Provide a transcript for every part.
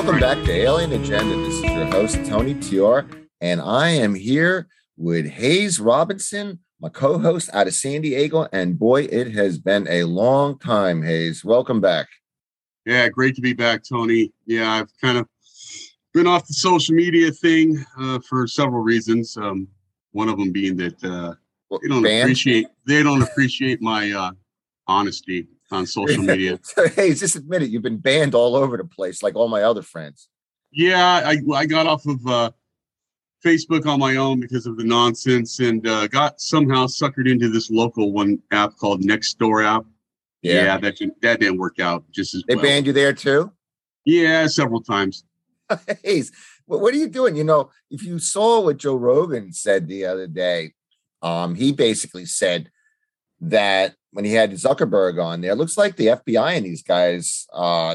Welcome back to Alien Agenda. This is your host, Tony Tior, and I am here with Hayes Robinson, my co-host out of San Diego. And boy, it has been a long time, Hayes. Welcome back. Yeah, great to be back, Tony. Yeah, I've kind of been off the social media thing for several reasons. One of them being that they don't appreciate my honesty on social media. So, Hayes, just admit it. You've been banned all over the place, like all my other friends. Yeah, I got off of Facebook on my own because of the nonsense, and got somehow suckered into this local one app called Nextdoor app. Yeah, that didn't work out just as well. They banned you there too? Yeah, several times. Hayes, what are you doing? You know, if you saw what Joe Rogan said the other day, he basically said that when he had Zuckerberg on there, it looks like the FBI and these guys,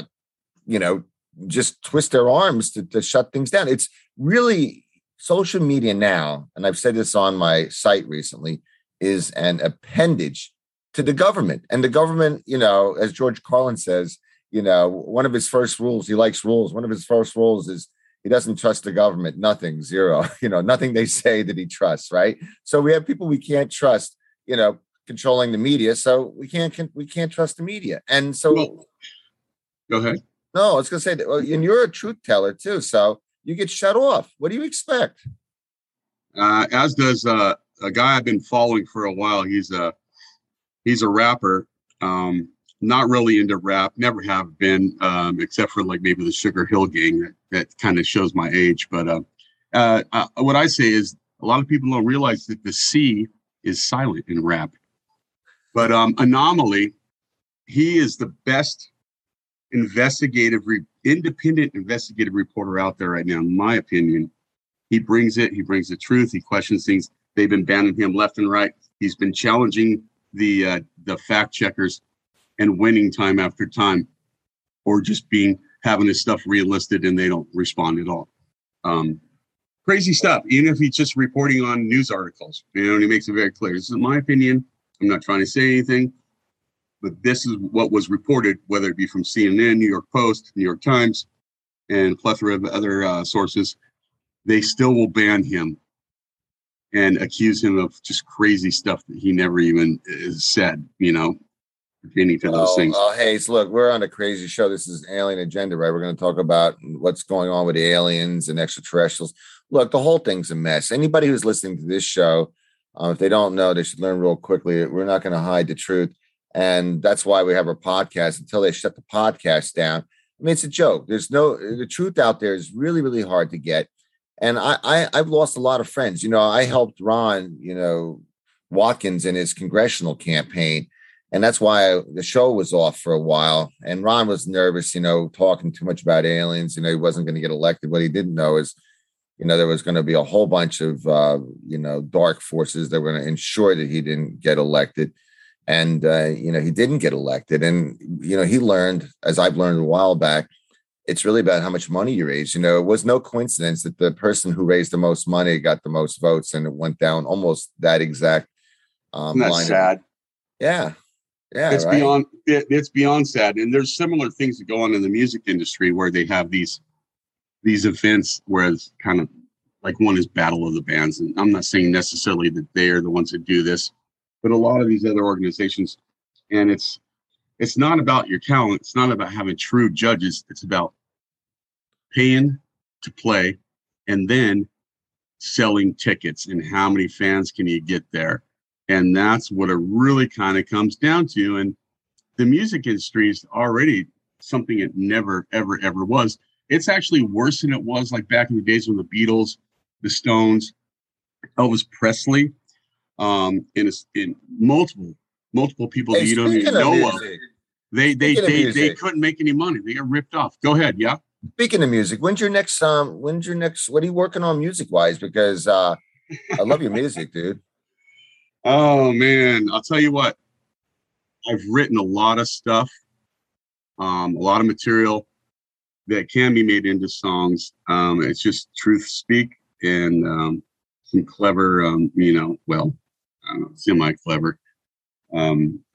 just twist their arms to shut things down. It's really social media now, and I've said this on my site recently, is an appendage to the government. And the government, as George Carlin says, one of his first rules, he likes rules. One of his first rules is he doesn't trust the government. Nothing, zero, nothing they say that he trusts. Right. So we have people we can't trust, controlling the media. So we can't trust the media. And so go ahead. No, I was going to say that, and you're a truth teller too. So you get shut off. What do you expect? As does a guy I've been following for a while. He's a rapper. Not really into rap, never have been, except for like maybe the Sugar Hill Gang. That kind of shows my age. But what I say is a lot of people don't realize that the C is silent in rap. But Anomaly, he is the best independent investigative reporter out there right now, in my opinion. He brings the truth. He questions things. They've been banning him left and right. He's been challenging the fact checkers and winning time after time, or just having his stuff relisted and they don't respond at all. Crazy stuff, even if he's just reporting on news articles, and he makes it very clear. This is my opinion. I'm not trying to say anything, but this is what was reported, whether it be from CNN, New York Post, New York Times, and a plethora of other sources. They still will ban him and accuse him of just crazy stuff that he never even said, pertaining to those things. Hayes, look, we're on a crazy show. This is Alien Agenda, right? We're going to talk about what's going on with the aliens and extraterrestrials. Look, the whole thing's a mess. Anybody who's listening to this show, if they don't know, they should learn real quickly. We're not going to hide the truth. And that's why we have our podcast until they shut the podcast down. I mean, it's a joke. The truth out there is really, really hard to get. And I've lost a lot of friends. I helped Ron, Watkins in his congressional campaign. And that's why the show was off for a while. And Ron was nervous, talking too much about aliens. He wasn't going to get elected. What he didn't know is, there was going to be a whole bunch of, dark forces that were going to ensure that he didn't get elected. And, he didn't get elected. And, he learned, as I've learned a while back, it's really about how much money you raise. It was no coincidence that the person who raised the most money got the most votes, and it went down almost that exact That's sad. Yeah. Yeah, it's right? It's beyond sad. And there's similar things that go on in the music industry where they have these events where it's kind of like one is Battle of the Bands. And I'm not saying necessarily that they are the ones that do this, but a lot of these other organizations, and it's not about your talent. It's not about having true judges. It's about paying to play and then selling tickets and how many fans can you get there. And that's what it really kind of comes down to. And the music industry is already something it never, ever, ever was. It's actually worse than it was like back in the days when the Beatles, the Stones, Elvis Presley, in multiple people that you don't even know of. They couldn't make any money. They got ripped off. Go ahead. Yeah. Speaking of music, when's your next, what are you working on music wise? Because I love your music, dude. Oh man, I'll tell you what. I've written a lot of stuff, a lot of material that can be made into songs. It's just truth speak and some clever, semi-clever,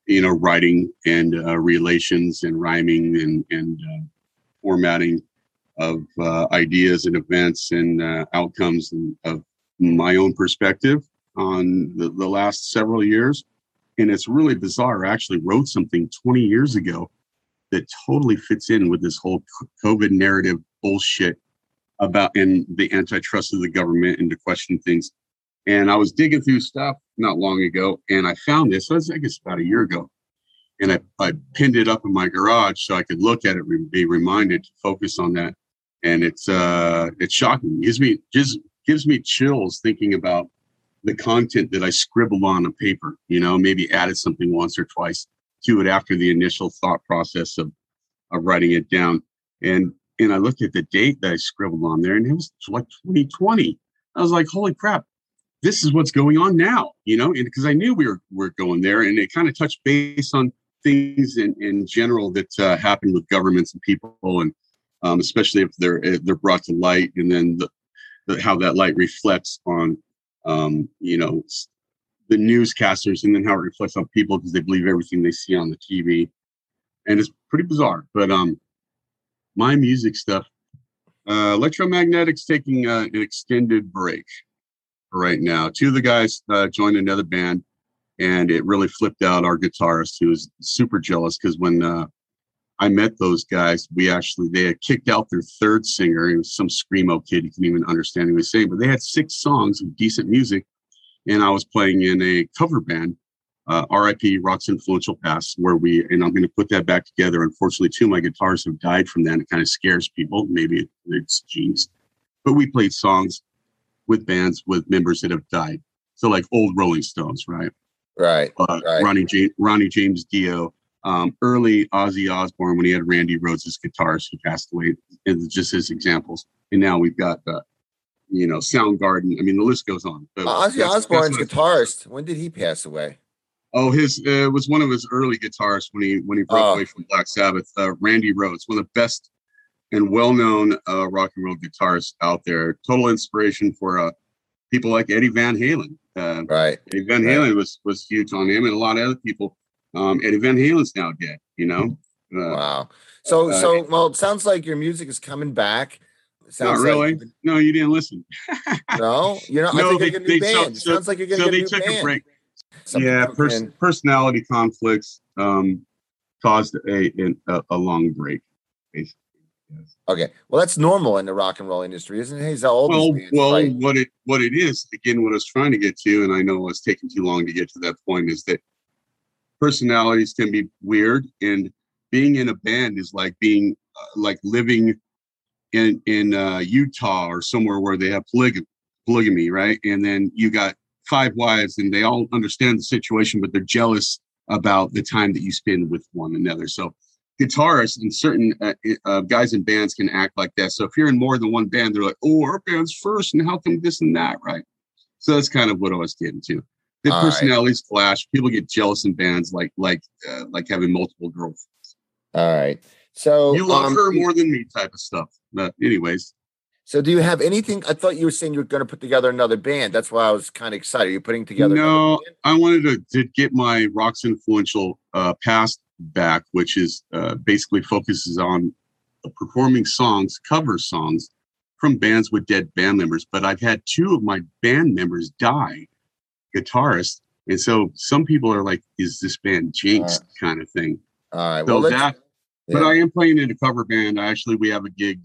writing and relations and rhyming and formatting ideas and events and outcomes of my own perspective on the last several years. And it's really bizarre. I actually wrote something 20 years ago that totally fits in with this whole COVID narrative bullshit about and the antitrust of the government and to question things. And I was digging through stuff not long ago, and I found this. I guess about a year ago, and I pinned it up in my garage so I could look at it and be reminded to focus on that. And it's shocking. It gives me chills thinking about the content that I scribbled on a paper. Maybe added something once or twice to it after the initial thought process of writing it down. And I looked at the date that I scribbled on there, and it was like 2020. I was like, holy crap, this is what's going on now, and because I knew we were going there, and it kind of touched base on things in general that happen with governments and people, and especially if they're brought to light, and then how that light reflects on the newscasters, and then how it reflects on people because they believe everything they see on the TV, and it's pretty bizarre. But my music stuff, Electromagnetic's taking an extended break right now. Two of the guys joined another band, and it really flipped out our guitarist, who was super jealous because when I met those guys, they had kicked out their third singer. He was some screamo kid. You couldn't even understand what he was saying, but they had 6 songs of decent music. And I was playing in a cover band, RIP Rock's Influential Past, and I'm going to put that back together. Unfortunately, 2 of my guitarists have died from that. And it kind of scares people. Maybe it's genes, but we played songs with bands with members that have died. So like old Rolling Stones, right? Right. Ronnie James Dio, early Ozzy Osbourne when he had Randy Rhoads as guitarist who passed away, and just as examples. And now we've got Soundgarden. I mean, the list goes on. Ozzy Osbourne's guitarist. When did he pass away? Oh, it was one of his early guitarists when he broke away from Black Sabbath. Randy Rhoads, one of the best and well-known rock and roll guitarists out there. Total inspiration for people like Eddie Van Halen. Right. Eddie Van Halen was huge on him, and a lot of other people. Eddie Van Halen's now dead. Wow. So well, it sounds like your music is coming back. Not really. No, you didn't listen. No, no, I think you're a new band. It sounds like you're going to get a new band. So they took a break. Yeah, personality conflicts caused a long break, basically. Yes. Okay, well, that's normal in the rock and roll industry, isn't it? He's all right? What it is, again, what I was trying to get to, and I know it was taking too long to get to that point, is that personalities can be weird, and being in a band is like being like living in Utah or somewhere where they have polygamy, right? And then you got 5 wives, and they all understand the situation, but they're jealous about the time that you spend with one another. So guitarists and certain guys in bands can act like that. So if you're in more than one band, they're like, oh, our band's first, and how come this and that, right? So that's kind of what I was getting to. The personalities clash. People get jealous in bands, like having multiple girlfriends. All right. So you love her more than me, type of stuff. But anyways. So do you have anything? I thought you were saying you were going to put together another band. That's why I was kind of excited. Are you putting together? No, I wanted to get my Rock's Influential Past back, which is basically focuses on performing songs, cover songs from bands with dead band members. But I've had 2 of my band members die, guitarists, and so some people are like, "Is this band jinxed?" kind of thing. All right. So but I am playing in a cover band. We have a gig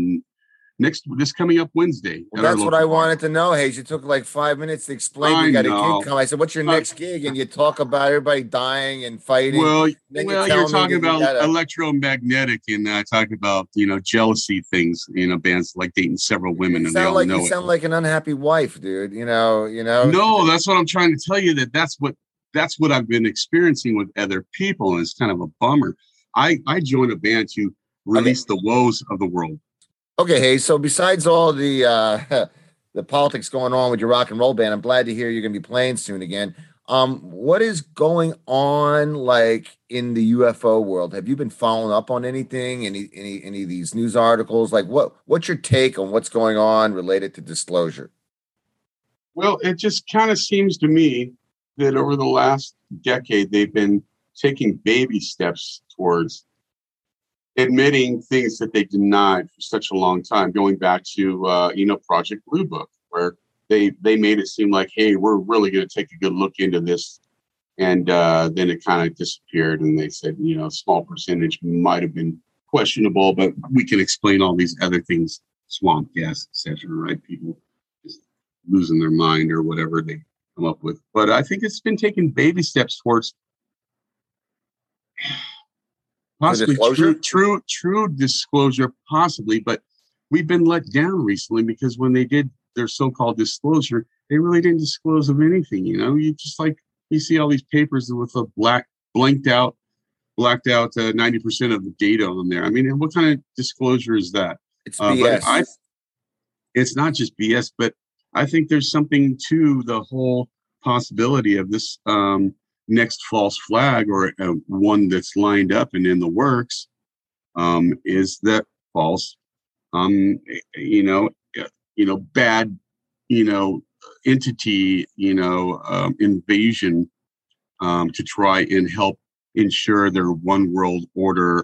this coming up Wednesday. Well, that's what I wanted to know, Hayes. You took like 5 minutes to explain you got a gig coming. I said, what's your next gig? And you talk about everybody dying and fighting. Well, you're talking about Electromagnetic, and I talk about, jealousy things, bands like dating several women. You sound like an unhappy wife, dude. No, that's what I'm trying to tell you, that's what I've been experiencing with other people. And it's kind of a bummer. I joined a band to release the woes of the world. Okay, hey, so besides all the the politics going on with your rock and roll band, I'm glad to hear you're going to be playing soon again. What is going on like in the UFO world? Have you been following up on anything? Any of these news articles? Like what's your take on what's going on related to disclosure? Well, it just kind of seems to me that over the last decade, they've been taking baby steps towards admitting things that they denied for such a long time, going back to Project Blue Book, where they made it seem like, hey, we're really going to take a good look into this, and then it kind of disappeared, and they said, a small percentage might have been questionable, but we can explain all these other things, swamp gas, etc. Right? People just losing their mind or whatever they come up with. But I think it's been taking baby steps towards possibly true disclosure, possibly, but we've been let down recently because when they did their so-called disclosure, they really didn't disclose of anything. You just you see all these papers with a blacked out 90% of the data on there. I mean, what kind of disclosure is that? It's BS. It's not just BS, but I think there's something to the whole possibility of this next false flag, or one that's lined up and in the works, is that false, bad, entity, invasion, to try and help ensure their one world order,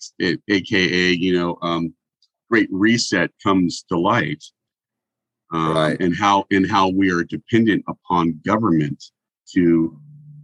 aka, great reset comes to light, Right. and how we are dependent upon government to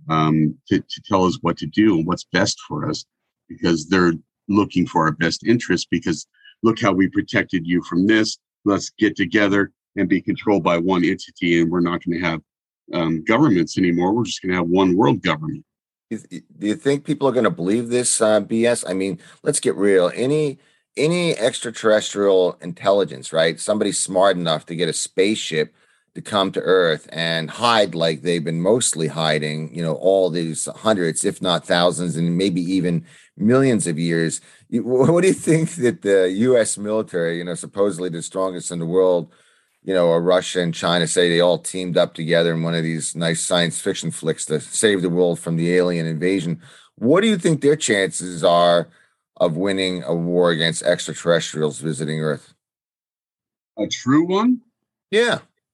tell us what to do and what's best for us, because they're looking for our best interest. Because look how we protected you from this. Let's get together and be controlled by one entity, and we're not going to have governments anymore. We're just going to have one world government. Do you think people are going to believe this BS? I mean, let's get real. Any extraterrestrial intelligence, right? Somebody smart enough to get a spaceship to come to Earth and hide like they've been mostly hiding, all these hundreds, if not thousands, and maybe even millions of years. What do you think that the U.S. military, supposedly the strongest in the world, or Russia and China, say they all teamed up together in one of these nice science fiction flicks to save the world from the alien invasion? What do you think their chances are of winning a war against extraterrestrials visiting Earth? A true one? Yeah.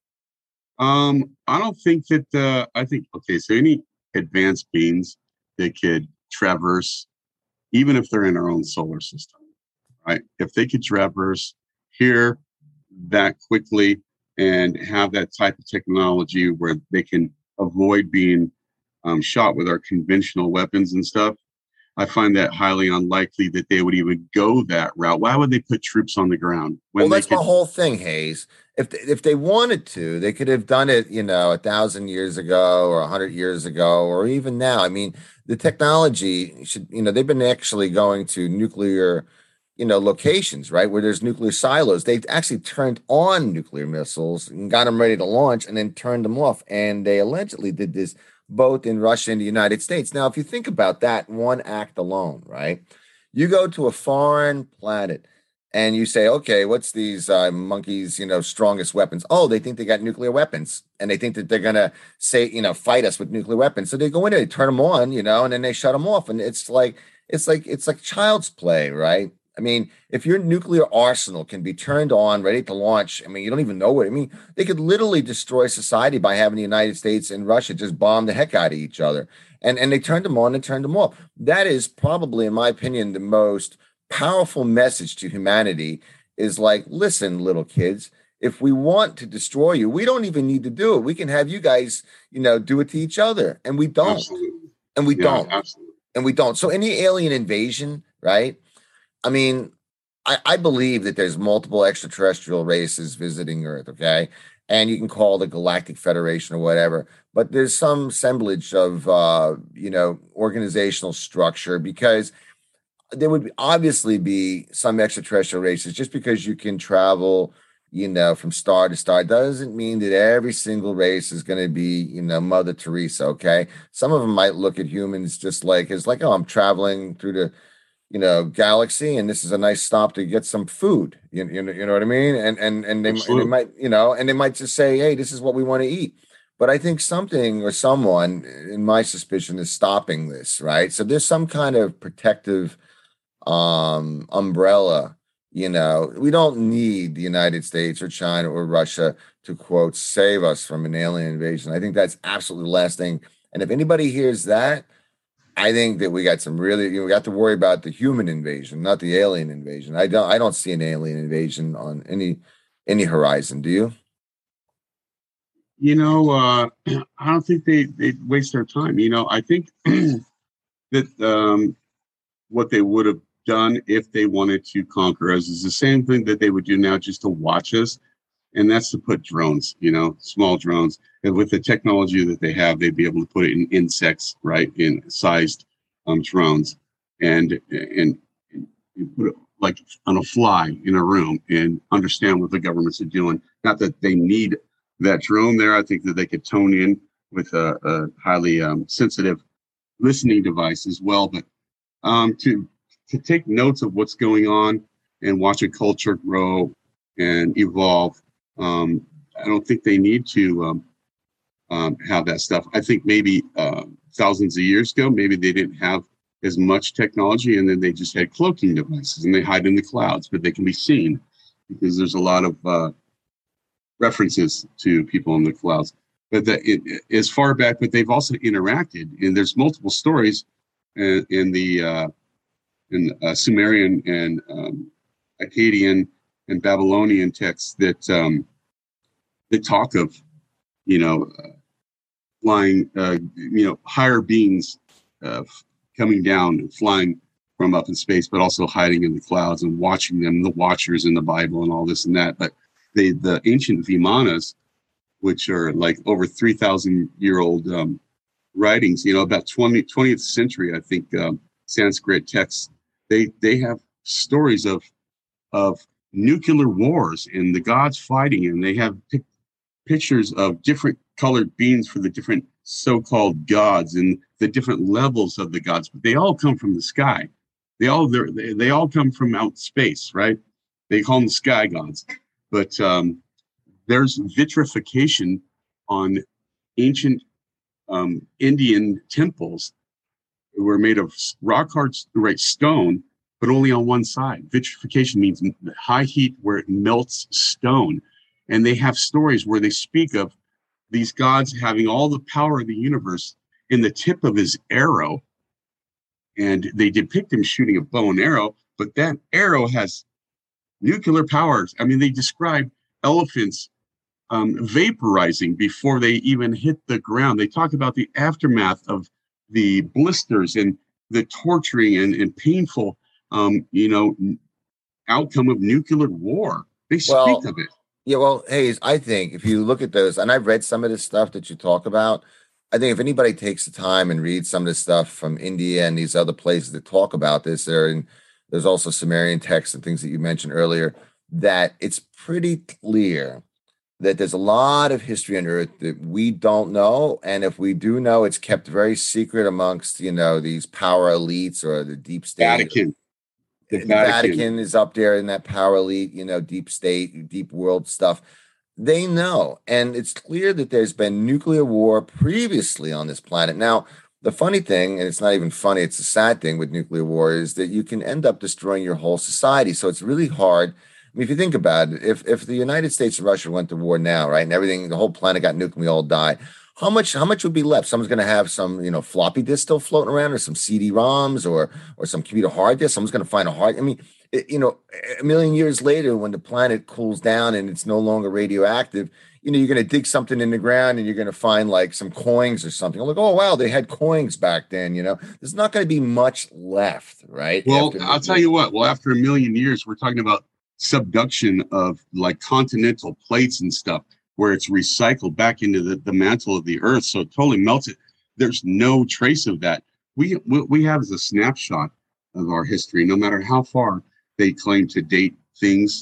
I don't think that, I think, okay, so any advanced beings that could traverse, even if they're in our own solar system, right? If they could traverse here that quickly and have that type of technology where they can avoid being shot with our conventional weapons and stuff, I find that highly unlikely that they would even go that route. Why would they put troops on the ground? Well, that's my whole thing, Hayes. If they wanted to, they could have done it, 1,000 years ago or 100 years ago, or even now. I mean, the technology should, they've been actually going to nuclear, locations, right, where there's nuclear silos. They actually turned on nuclear missiles and got them ready to launch and then turned them off. And they allegedly did this both in Russia and the United States. Now, if you think about that one act alone, right, you go to a foreign planet and you say, okay, what's these monkeys, strongest weapons? Oh, they think they got nuclear weapons, and they think that they're gonna fight us with nuclear weapons. So they go in there, they turn them on, and then they shut them off, and it's like child's play, right? I mean, if your nuclear arsenal can be turned on, ready to launch, I mean, you don't even know what. I mean, they could literally destroy society by having the United States and Russia just bomb the heck out of each other. And they turned them on and turned them off. That is probably, in my opinion, the most powerful message to humanity is like, listen, little kids, if we want to destroy you, we don't even need to do it. We can have you guys, do it to each other. And we don't. Absolutely. And we don't. Absolutely. And we don't. So any alien invasion, right? I mean, I believe that there's multiple extraterrestrial races visiting Earth, okay? And you can call the Galactic Federation or whatever, but there's some semblance of, organizational structure, because there would obviously be some extraterrestrial races. Just because you can travel, from star to star doesn't mean that every single race is going to be, Mother Teresa, okay? Some of them might look at humans just like, oh, I'm traveling through the galaxy, and this is a nice stop to get some food. You know what I mean? And they might, and they might just say, hey, this is what we want to eat. But I think something or someone, in my suspicion, is stopping this, right? So there's some kind of protective umbrella. We don't need the United States or China or Russia to, quote, save us from an alien invasion. I think that's absolutely the last thing. And if anybody hears that, I think that we got some really, we got to worry about the human invasion, not the alien invasion. I don't see an alien invasion on any horizon. Do you? I don't think they waste their time. I think that what they would have done if they wanted to conquer us is the same thing that they would do now just to watch us. And that's to put drones, small drones. And with the technology that they have, they'd be able to put it in insects, right, in sized drones, and put it like on a fly in a room and understand what the governments are doing. Not that they need that drone there. I think that they could tone in with a highly sensitive listening device as well. But to take notes of what's going on and watch a culture grow and evolve. I don't think they need to have that stuff. I think maybe thousands of years ago, maybe they didn't have as much technology, and then they just had cloaking devices, and they hide in the clouds, but they can be seen because there's a lot of references to people in the clouds. But as far back, but they've also interacted, and there's multiple stories in the Sumerian and Akkadian and Babylonian texts that talk of, flying, higher beings coming down and flying from up in space, but also hiding in the clouds and watching them, the Watchers in the Bible and all this and that. But the ancient Vimanas, which are like over 3,000-year-old writings, about 20th century, I think, Sanskrit texts, they have stories of nuclear wars and the gods fighting, and they have pictures of different colored beings for the different so-called gods and the different levels of the gods, but they all come from the sky. They all come from out space, right? They call them sky gods. But there's vitrification on ancient Indian temples that were made of rock hard stone, but only on one side. Vitrification means high heat where it melts stone. And they have stories where they speak of these gods having all the power of the universe in the tip of his arrow. And they depict him shooting a bow and arrow, but that arrow has nuclear powers. I mean, they describe elephants vaporizing before they even hit the ground. They talk about the aftermath of the blisters and the torturing and painful, outcome of nuclear war. They speak of it. Yeah, well, Hayes, I think if you look at those, and I've read some of this stuff that you talk about, I think if anybody takes the time and reads some of this stuff from India and these other places that talk about this, there's also Sumerian texts and things that you mentioned earlier, that it's pretty clear that there's a lot of history on Earth that we don't know. And if we do know, it's kept very secret amongst, these power elites or the deep state. Vatican. The Vatican is up there in that power elite, deep state, deep world stuff. They know. And it's clear that there's been nuclear war previously on this planet. Now, the funny thing, and it's not even funny, it's a sad thing with nuclear war, is that you can end up destroying your whole society. So it's really hard. I mean, if you think about it, if the United States and Russia went to war now, right, and everything, the whole planet got nuked and we all died, how much would be left? Someone's going to have some, floppy disk still floating around, or some CD-ROMs, or some computer hard disk. Someone's going to find a hard. I mean, a million years later, when the planet cools down and it's no longer radioactive, you're going to dig something in the ground and you're going to find like some coins or something. I'm like, oh wow, they had coins back then. There's not going to be much left, right? Well, I'll tell you what. Well, after a million years, we're talking about subduction of like continental plates and stuff, where it's recycled back into the mantle of the earth, so it totally melts it. There's no trace of that. We have as a snapshot of our history, no matter how far they claim to date things.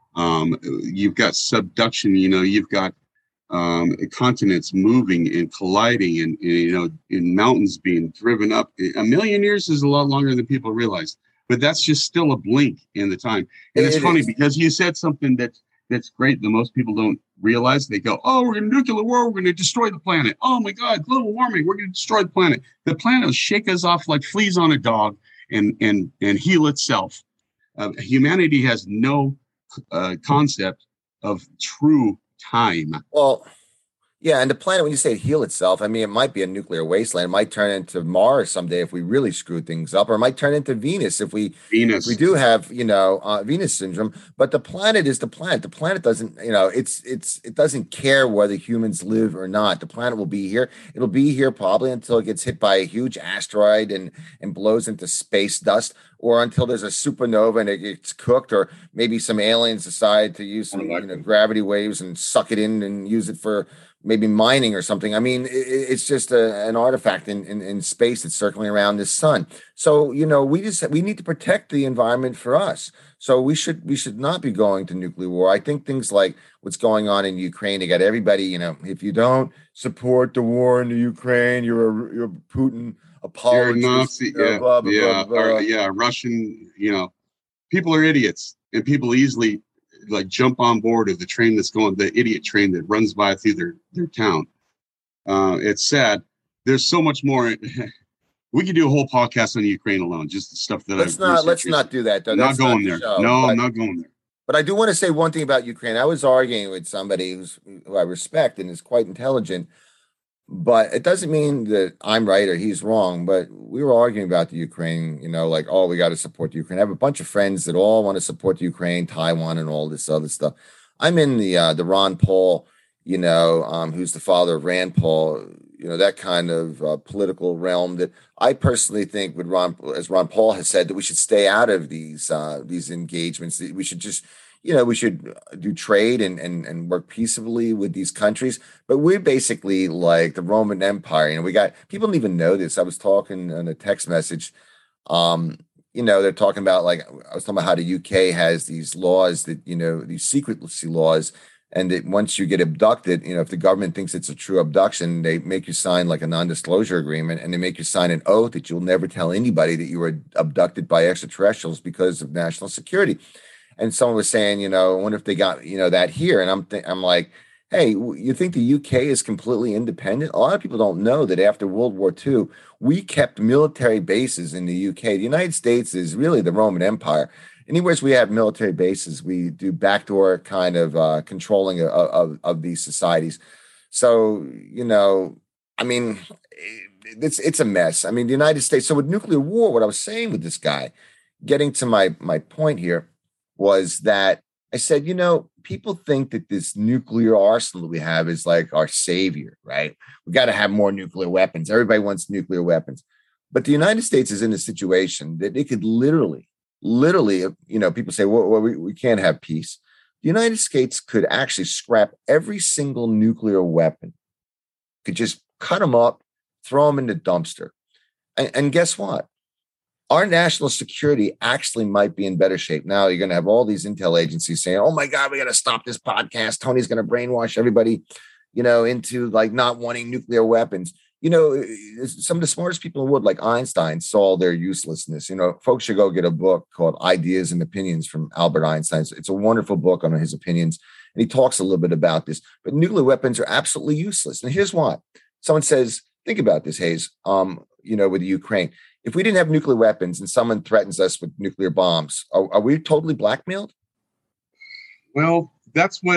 You've got subduction, you've got continents moving and colliding, and in mountains being driven up. A million years is a lot longer than people realize, but that's just still a blink in the time. And it's funny because you said something that's great that most people don't realize. They go, oh, we're in nuclear war, we're going to destroy the planet. Oh my God, global warming, we're going to destroy the planet. The planet will shake us off like fleas on a dog and heal itself. Humanity has no concept of true time. Well, Yeah, and the planet, when you say heal itself, I mean, it might be a nuclear wasteland. It might turn into Mars someday if we really screw things up, or it might turn into Venus if we Venus. do have, Venus syndrome. But the planet is the planet. The planet doesn't, it doesn't care whether humans live or not. The planet will be here. It'll be here probably until it gets hit by a huge asteroid and blows into space dust, or until there's a supernova and it gets cooked, or maybe some aliens decide to use some, gravity waves and suck it in and use it for maybe mining or something. I mean, it's just an artifact in space that's circling around this sun. So, we need to protect the environment for us. So we should not be going to nuclear war. I think things like what's going on in Ukraine, they got everybody, if you don't support the war in the Ukraine, you're a Putin You're a apologist, Nazi. Yeah, blah, blah, blah, yeah, blah, or blah. yeah, Russian. People are idiots, and people easily like jump on board of the train that's going, the idiot train that runs by through their town. It's sad. There's so much more. We could do a whole podcast on Ukraine alone, just the stuff that Let's not do that though. I'm not That's not going the there. show. No, I'm But not going there. But I do want to say one thing about Ukraine. I was arguing with somebody who I respect and is quite intelligent, but it doesn't mean that I'm right or he's wrong. But we were arguing about the Ukraine, like, oh, we got to support the Ukraine. I have a bunch of friends that all want to support the Ukraine, Taiwan, and all this other stuff. I'm in the Ron Paul, who's the father of Rand Paul, that kind of political realm that I personally think as Ron Paul has said, that we should stay out of these engagements. That we should just, we should do trade and work peaceably with these countries. But we're basically like the Roman Empire. We got people don't even know this. I was talking on a text message. They're talking about, like, I was talking about how the UK has these laws that, these secrecy laws, and that once you get abducted, if the government thinks it's a true abduction, they make you sign like a non-disclosure agreement, and they make you sign an oath that you'll never tell anybody that you were abducted by extraterrestrials because of national security. And someone was saying, I wonder if they got, that here. And I'm like, hey, you think the UK is completely independent? A lot of people don't know that after World War II, we kept military bases in the UK. The United States is really the Roman Empire. Anywhere we have military bases, we do backdoor kind of controlling of these societies. So, I mean, it's a mess. I mean, the United States. So with nuclear war, what I was saying with this guy, getting to my point here, was that I said, people think that this nuclear arsenal that we have is like our savior, right? We got to have more nuclear weapons. Everybody wants nuclear weapons. But the United States is in a situation that it could literally, people say, well, we can't have peace. The United States could actually scrap every single nuclear weapon, could just cut them up, throw them in the dumpster. And guess what? Our national security actually might be in better shape. Now you're going to have all these intel agencies saying, oh my God, we got to stop this podcast. Tony's going to brainwash everybody, into like not wanting nuclear weapons. Some of the smartest people in the world, like Einstein, saw their uselessness. Folks should go get a book called Ideas and Opinions from Albert Einstein. It's a wonderful book on his opinions. And he talks a little bit about this, but nuclear weapons are absolutely useless. And here's why. Someone says, think about this, Hayes, with the Ukraine. If we didn't have nuclear weapons and someone threatens us with nuclear bombs, are we totally blackmailed? Well, that's what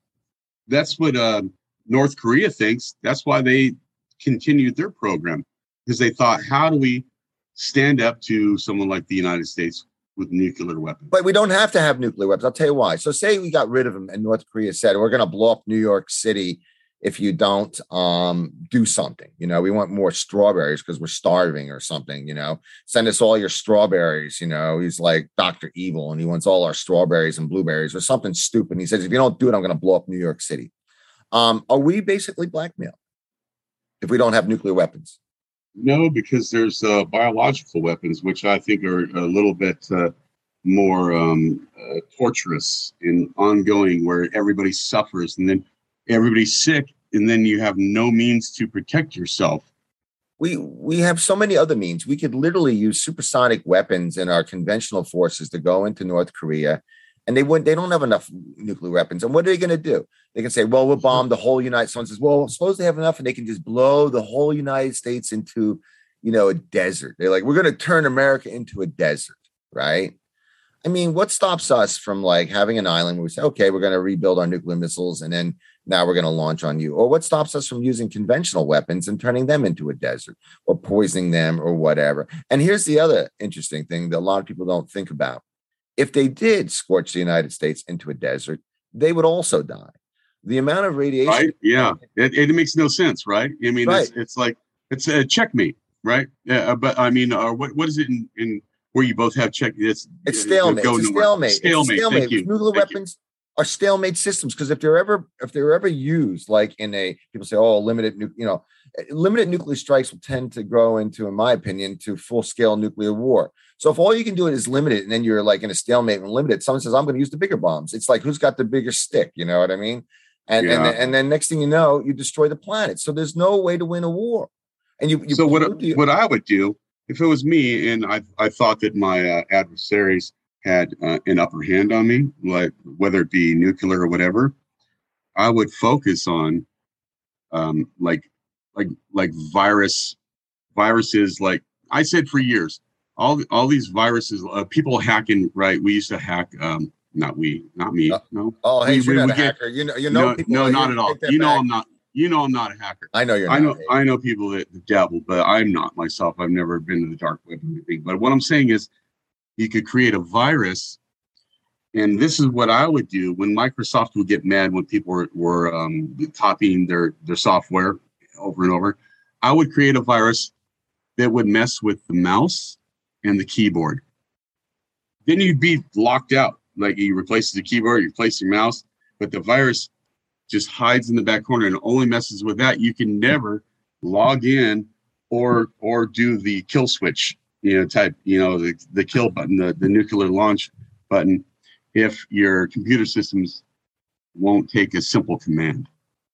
North Korea thinks. That's why they continued their program, because they thought, how do we stand up to someone like the United States with nuclear weapons? But we don't have to have nuclear weapons. I'll tell you why. So say we got rid of them and North Korea said, we're going to blow up New York City if you don't do something. We want more strawberries because we're starving or something. Send us all your strawberries. He's like Dr. Evil and he wants all our strawberries and blueberries or something stupid. And he says, if you don't do it, I'm going to blow up New York City. Are we basically blackmailed if we don't have nuclear weapons? No, because there's biological weapons, which I think are a little bit more torturous and ongoing, where everybody suffers and then everybody's sick, and then you have no means to protect yourself. We have so many other means. We could literally use supersonic weapons in our conventional forces to go into North Korea, and they don't have enough nuclear weapons. And what are they going to do? They can say, well, we'll bomb the whole United States. Someone says, well, suppose they have enough and they can just blow the whole United States into, a desert. They're like, we're going to turn America into a desert, right? I mean, what stops us from like having an island where we say, okay, we're going to rebuild our nuclear missiles and then Now we're going to launch on you. Or what stops us from using conventional weapons and turning them into a desert or poisoning them or whatever? And here's the other interesting thing that a lot of people don't think about. If they did scorch the United States into a desert, they would also die. The amount of radiation. Right? Yeah. It makes no sense, right? I mean, right. it's like, it's a checkmate, right? But I mean, what is it in where you both have check? It's stalemate. It's a stalemate. It's a stalemate. Thank you. Nuclear weapons are stalemate systems because if they're ever used, like in a, people say, oh, limited nuclear strikes will tend to grow into, in my opinion, to full scale nuclear war. So if all you can do is limit it, and then you're like in a stalemate and limited, someone says, I'm going to use the bigger bombs. It's like, who's got the bigger stick? You know what I mean? And then next thing you know, you destroy the planet. So there's no way to win a war. And so what I would do if it was me, and I thought that my adversaries had an upper hand on me, like whether it be nuclear or whatever, I would focus on like viruses. Like I said for years, all these viruses, people hacking. Right, we used to hack. Not me. No. Oh, hey, you're not a hacker. You know people. No, not at all. I'm not. I'm not a hacker. I know you're not. I know people that dabble, but I'm not myself. I've never been to the dark web or anything. But what I'm saying is, you could create a virus, and this is what I would do when Microsoft would get mad when people were copying their software over and over. I would create a virus that would mess with the mouse and the keyboard. Then you'd be locked out. Like you replace the keyboard, you replace your mouse, but the virus just hides in the back corner and only messes with that. You can never log in or do the kill switch, type, the kill button, the nuclear launch button, if your computer systems won't take a simple command.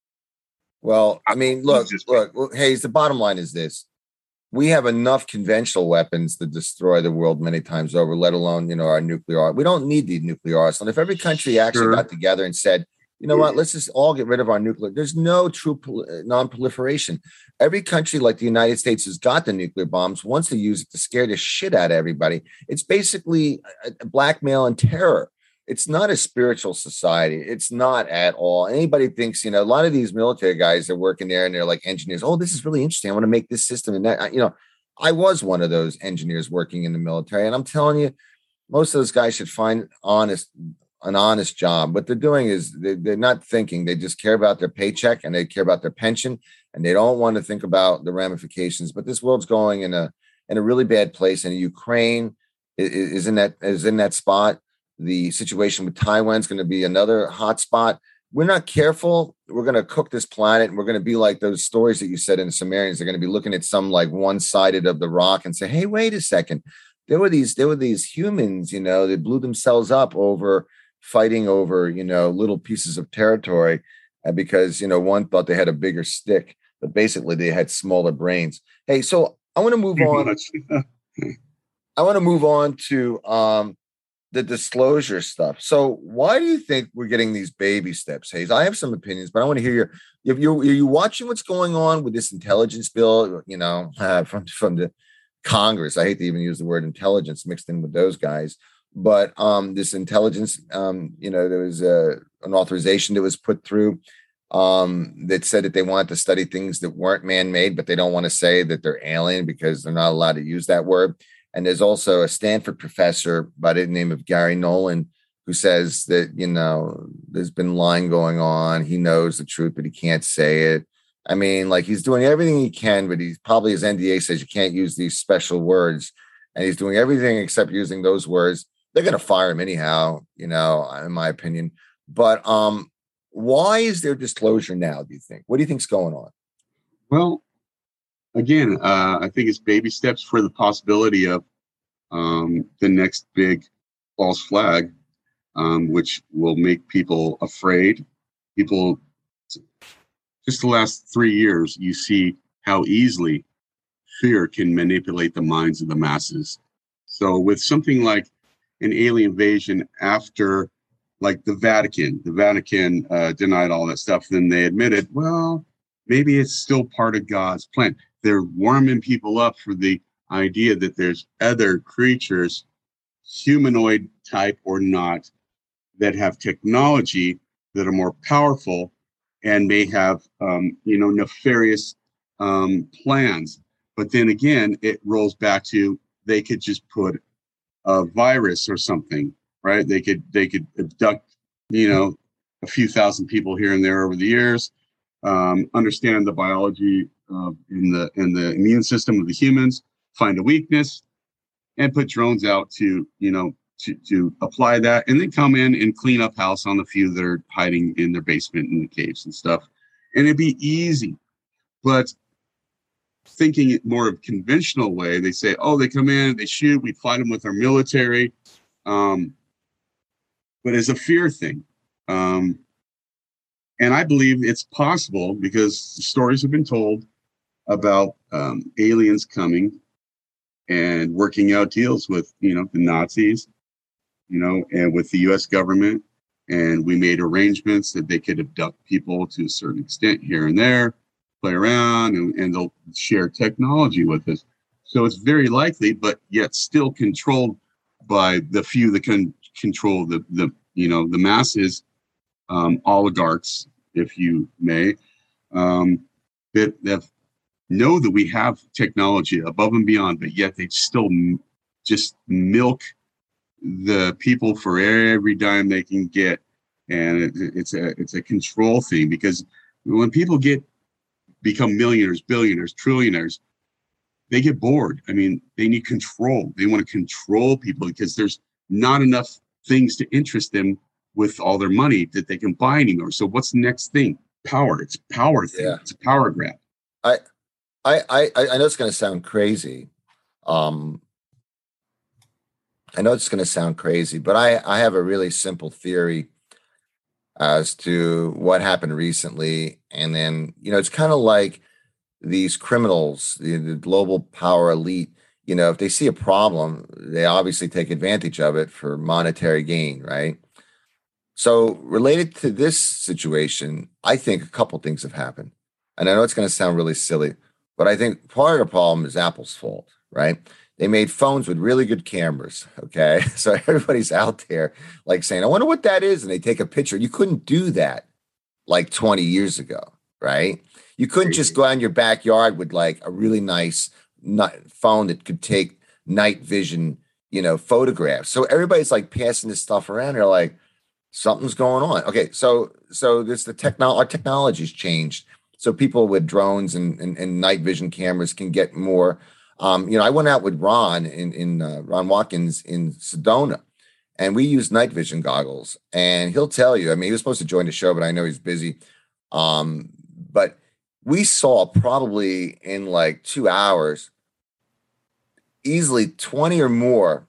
Well, I mean, look, Hayes, the bottom line is this. We have enough conventional weapons to destroy the world many times over, let alone, our nuclear. We don't need the nuclear arsenal. If every country actually got together and said, you know what, let's just all get rid of our nuclear. There's no true non-proliferation. Every country like the United States has got the nuclear bombs, wants to use it to scare the shit out of everybody. It's basically a blackmail and terror. It's not a spiritual society. It's not at all. Anybody thinks, a lot of these military guys that work in there and they're like engineers. Oh, this is really interesting. I want to make this system. And that, I was one of those engineers working in the military. And I'm telling you, most of those guys should find an honest job. What they're doing is they're not thinking. They just care about their paycheck and they care about their pension, and they don't want to think about the ramifications. But this world's going in a really bad place, and Ukraine is in that spot. The situation with Taiwan is going to be another hot spot. We're not careful, we're going to cook this planet, and we're going to be like those stories that you said in the Sumerians. They're going to be looking at some like one-sided of the rock and say, hey, wait a second. There were these humans, that blew themselves up over fighting over, little pieces of territory because, one thought they had a bigger stick, but basically they had smaller brains. Hey, so I want to move on. I want to move on to the disclosure stuff. So why do you think we're getting these baby steps, Hayes? I have some opinions, but I want to hear are you watching what's going on with this intelligence bill, from the Congress? I hate to even use the word intelligence mixed in with those guys. But this intelligence, there was an authorization that was put through that said that they wanted to study things that weren't man-made, but they don't want to say that they're alien because they're not allowed to use that word. And there's also a Stanford professor by the name of Gary Nolan who says that, there's been lying going on. He knows the truth, but he can't say it. I mean, like he's doing everything he can, but he's probably his NDA says you can't use these special words. And he's doing everything except using those words. They're going to fire him anyhow, in my opinion. But why is there disclosure now, do you think? What do you think's going on? Well, again, I think it's baby steps for the possibility of the next big false flag, which will make people afraid. People, just the last 3 years, you see how easily fear can manipulate the minds of the masses. So with something like an alien invasion after, like the Vatican denied all that stuff, then they admitted, well, maybe it's still part of God's plan. They're warming people up for the idea that there's other creatures, humanoid type or not, that have technology that are more powerful and may have, nefarious plans. But then again, it rolls back to they could just put a virus or something, right? They could abduct, a few thousand people here and there over the years, understand the biology in the immune system of the humans, find a weakness, and put drones out to apply that, and then come in and clean up house on the few that are hiding in their basement in the caves and stuff. And it'd be easy. But thinking it more of conventional way, they say, oh, they come in, they shoot, we fight them with our military. But it's a fear thing. And I believe it's possible because stories have been told about aliens coming and working out deals with, the Nazis, and with the U.S. government. And we made arrangements that they could abduct people to a certain extent here and there, play around, and they'll share technology with us. So it's very likely, but yet still controlled by the few that can control the masses, oligarchs, if you may, that know that we have technology above and beyond, but yet they still just milk the people for every dime they can get. And it's a control thing, because when people become millionaires, billionaires, trillionaires, they get bored. I mean, they need control. They want to control people because there's not enough things to interest them with all their money that they can buy anymore. So what's the next thing? Power. It's a power thing. Yeah. It's a power grab. I know it's going to sound crazy. But I have a really simple theory as to what happened recently. And then, it's kind of like these criminals, the global power elite, if they see a problem, they obviously take advantage of it for monetary gain, right? So related to this situation, I think a couple things have happened. And I know it's going to sound really silly, but I think part of the problem is Apple's fault, right? They made phones with really good cameras, okay? So everybody's out there like saying, I wonder what that is. And they take a picture. You couldn't do that like 20 years ago, right? You couldn't just go out in your backyard with like a really nice phone that could take night vision, photographs. So everybody's like passing this stuff around. They're like, something's going on. Okay, so this our technology's changed. So people with drones and night vision cameras can get more. I went out with Ron Ron Watkins in Sedona, and we used night vision goggles. And he'll tell you, I mean, he was supposed to join the show, but I know he's busy. But we saw probably in like 2 hours, easily 20 or more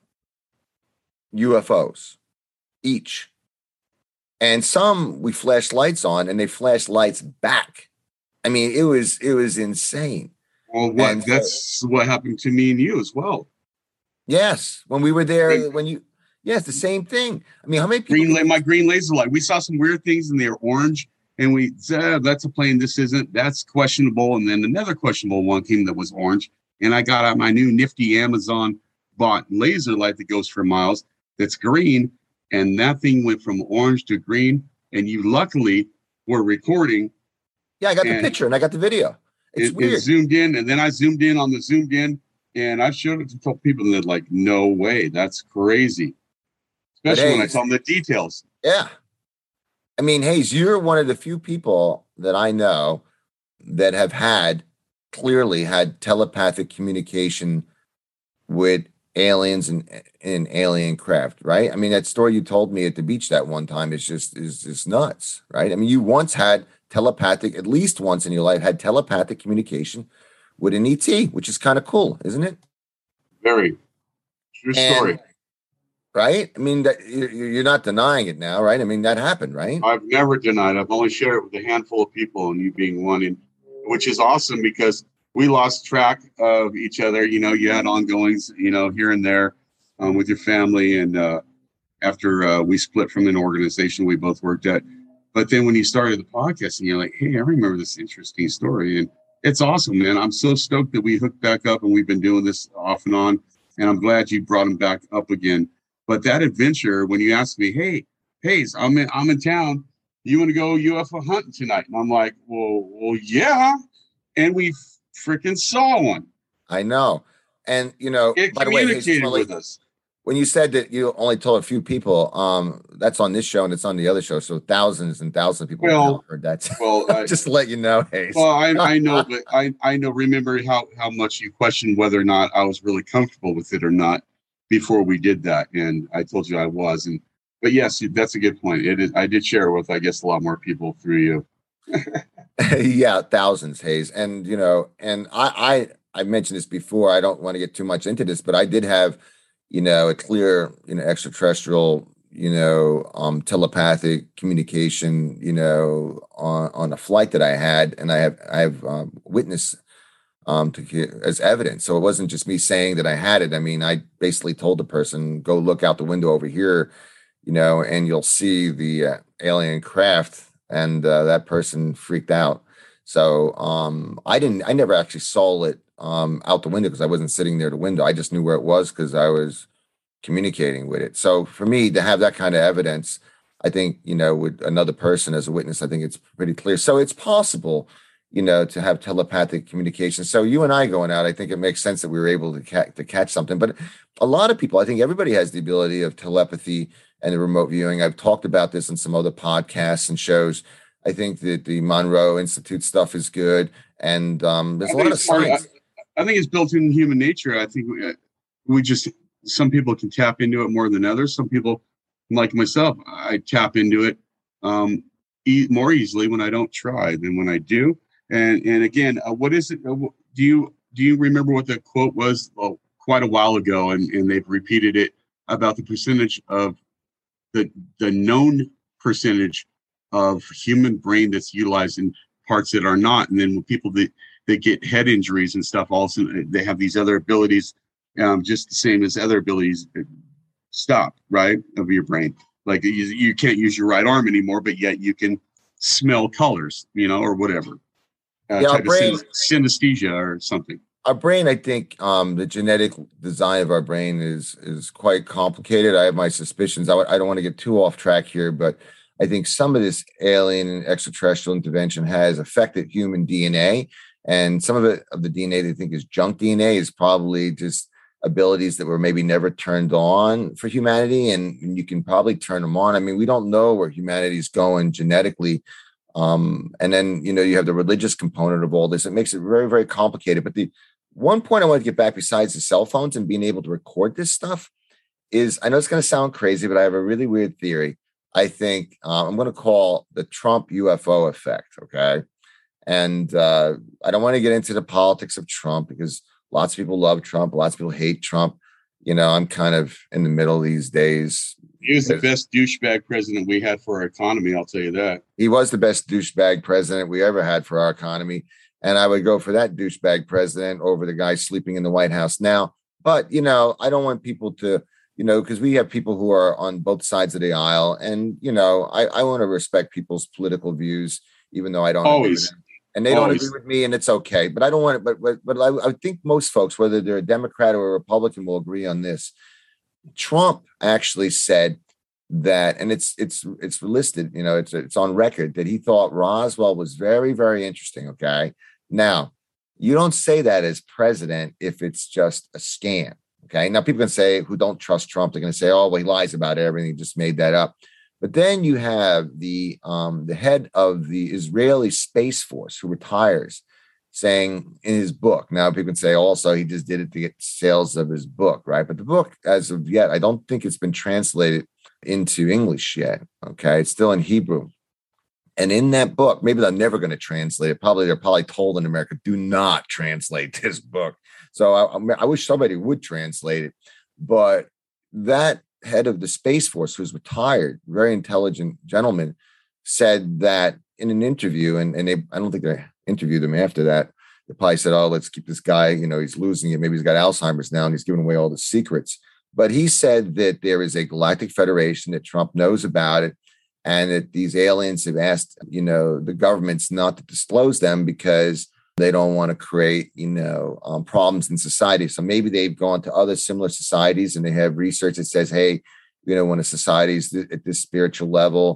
UFOs each. And some we flashed lights on, and they flashed lights back. I mean, it was insane. Well, that's what happened to me and you as well. Yes, when we were there, it's the same thing. I mean, how many people? My green laser light. We saw some weird things, and they were orange, and we said, "That's a plane. This isn't. That's questionable." And then another questionable one came that was orange, and I got out my new nifty Amazon bought laser light that goes for miles. That's green. And that thing went from orange to green, and you luckily were recording. Yeah, I got the picture and I got the video. It's weird. It zoomed in, and then I zoomed in on the zoomed in, and I showed it to people, and they're like, no way, that's crazy. Especially when I tell them the details. Yeah. I mean, Hayes, you're one of the few people that I know that have clearly had telepathic communication with aliens and alien craft, right? I mean, that story you told me at the beach that one time is just nuts, right? I mean, you once had at least once in your life, had telepathic communication with an ET, which is kind of cool, isn't it? Very true story, right? I mean, that you're not denying it now, right? I mean, that happened, right? I've never denied. I've only shared it with a handful of people, and you being one, and which is awesome because we lost track of each other. You had ongoings, here and there with your family. And after we split from an organization we both worked at. But then when you started the podcast and you're like, hey, I remember this interesting story. And it's awesome, man. I'm so stoked that we hooked back up and we've been doing this off and on. And I'm glad you brought him back up again. But that adventure, when you asked me, hey, I'm in town, you want to go UFO hunting tonight? And I'm like, well, yeah. And we freaking saw one. I know. And, It by the way, communicated with us. when you said that you only told a few people, that's on this show and it's on the other show. So thousands and thousands of people have heard that. Well, just to let you know, Hayes. Well, I know, but I know. Remember how much you questioned whether or not I was really comfortable with it or not before we did that, and I told you I was. But yes, that's a good point. It is. I did share with, I guess, a lot more people through you. Yeah, thousands, Hayes, and and I mentioned this before. I don't want to get too much into this, but I did have, a clear, extraterrestrial, telepathic communication, on a flight that I had, and I have witness as evidence. So it wasn't just me saying that I had it. I mean, I basically told the person, go look out the window over here, and you'll see the alien craft, and that person freaked out. So I never actually saw it out the window because I wasn't sitting near the window. I just knew where it was because I was communicating with it. So for me to have that kind of evidence, I think, with another person as a witness, I think it's pretty clear. So it's possible, to have telepathic communication. So you and I going out, I think it makes sense that we were able to catch something. But a lot of people, I think everybody has the ability of telepathy and the remote viewing. I've talked about this in some other podcasts and shows. I think that the Monroe Institute stuff is good. And there's a lot of science. I think it's built in human nature. I think we just, some people can tap into it more than others. Some people, like myself, I tap into it more easily when I don't try than when I do. And again, what is it? Do you remember what the quote was? Well, quite a while ago, and they've repeated it about the percentage of the known percentage of human brain that's utilized in parts that are not. And then when people that get head injuries and stuff, also they have these other abilities, just the same as other abilities stop, right, of your brain. Like you can't use your right arm anymore, but yet you can smell colors, or whatever. Type brain, of synesthesia or something. Our brain, I think, the genetic design of our brain is quite complicated. I have my suspicions. I don't want to get too off track here, but I think some of this alien and extraterrestrial intervention has affected human DNA, and some of the DNA they think is junk DNA is probably just abilities that were maybe never turned on for humanity, and you can probably turn them on. I mean, we don't know where humanity is going genetically. And then, you have the religious component of all this. It makes it very, very complicated. But the one point I want to get back, besides the cell phones and being able to record this stuff, is I know it's going to sound crazy, but I have a really weird theory. I think I'm going to call the Trump UFO effect. Okay. And I don't want to get into the politics of Trump because lots of people love Trump. Lots of people hate Trump. I'm kind of in the middle these days. He was the best douchebag president we had for our economy. I'll tell you that. He was the best douchebag president we ever had for our economy. And I would go for that douchebag president over the guy sleeping in the White House now. But, I don't want people to, because we have people who are on both sides of the aisle. And, I want to respect people's political views, even though I don't agree with them. And they don't agree with me, and it's okay. But I don't want it. But I think most folks, whether they're a Democrat or a Republican, will agree on this. Trump actually said that, and it's listed, it's on record that he thought Roswell was very, very interesting. Okay. Now, you don't say that as president if it's just a scam. Okay. Now, people can say who don't trust Trump, they're going to say, oh, well, he lies about everything. He just made that up. But then you have the head of the Israeli Space Force who retires, saying in his book. Now, people can say also he just did it to get sales of his book, right? But the book, as of yet, I don't think it's been translated into English yet. Okay, it's still in Hebrew. And in that book, maybe they're never going to translate it. They're probably told in America, do not translate this book. So I wish somebody would translate it. But that head of the Space Force, who's retired, very intelligent gentleman, said that in an interview, and I don't think they interviewed him after that. They probably said, oh, let's keep this guy, he's losing it. Maybe he's got Alzheimer's now and he's giving away all the secrets. But he said that there is a galactic federation, that Trump knows about it, and that these aliens have asked, the governments not to disclose them because they don't want to create, problems in society. So maybe they've gone to other similar societies and they have research that says, hey, when a society is at this spiritual level,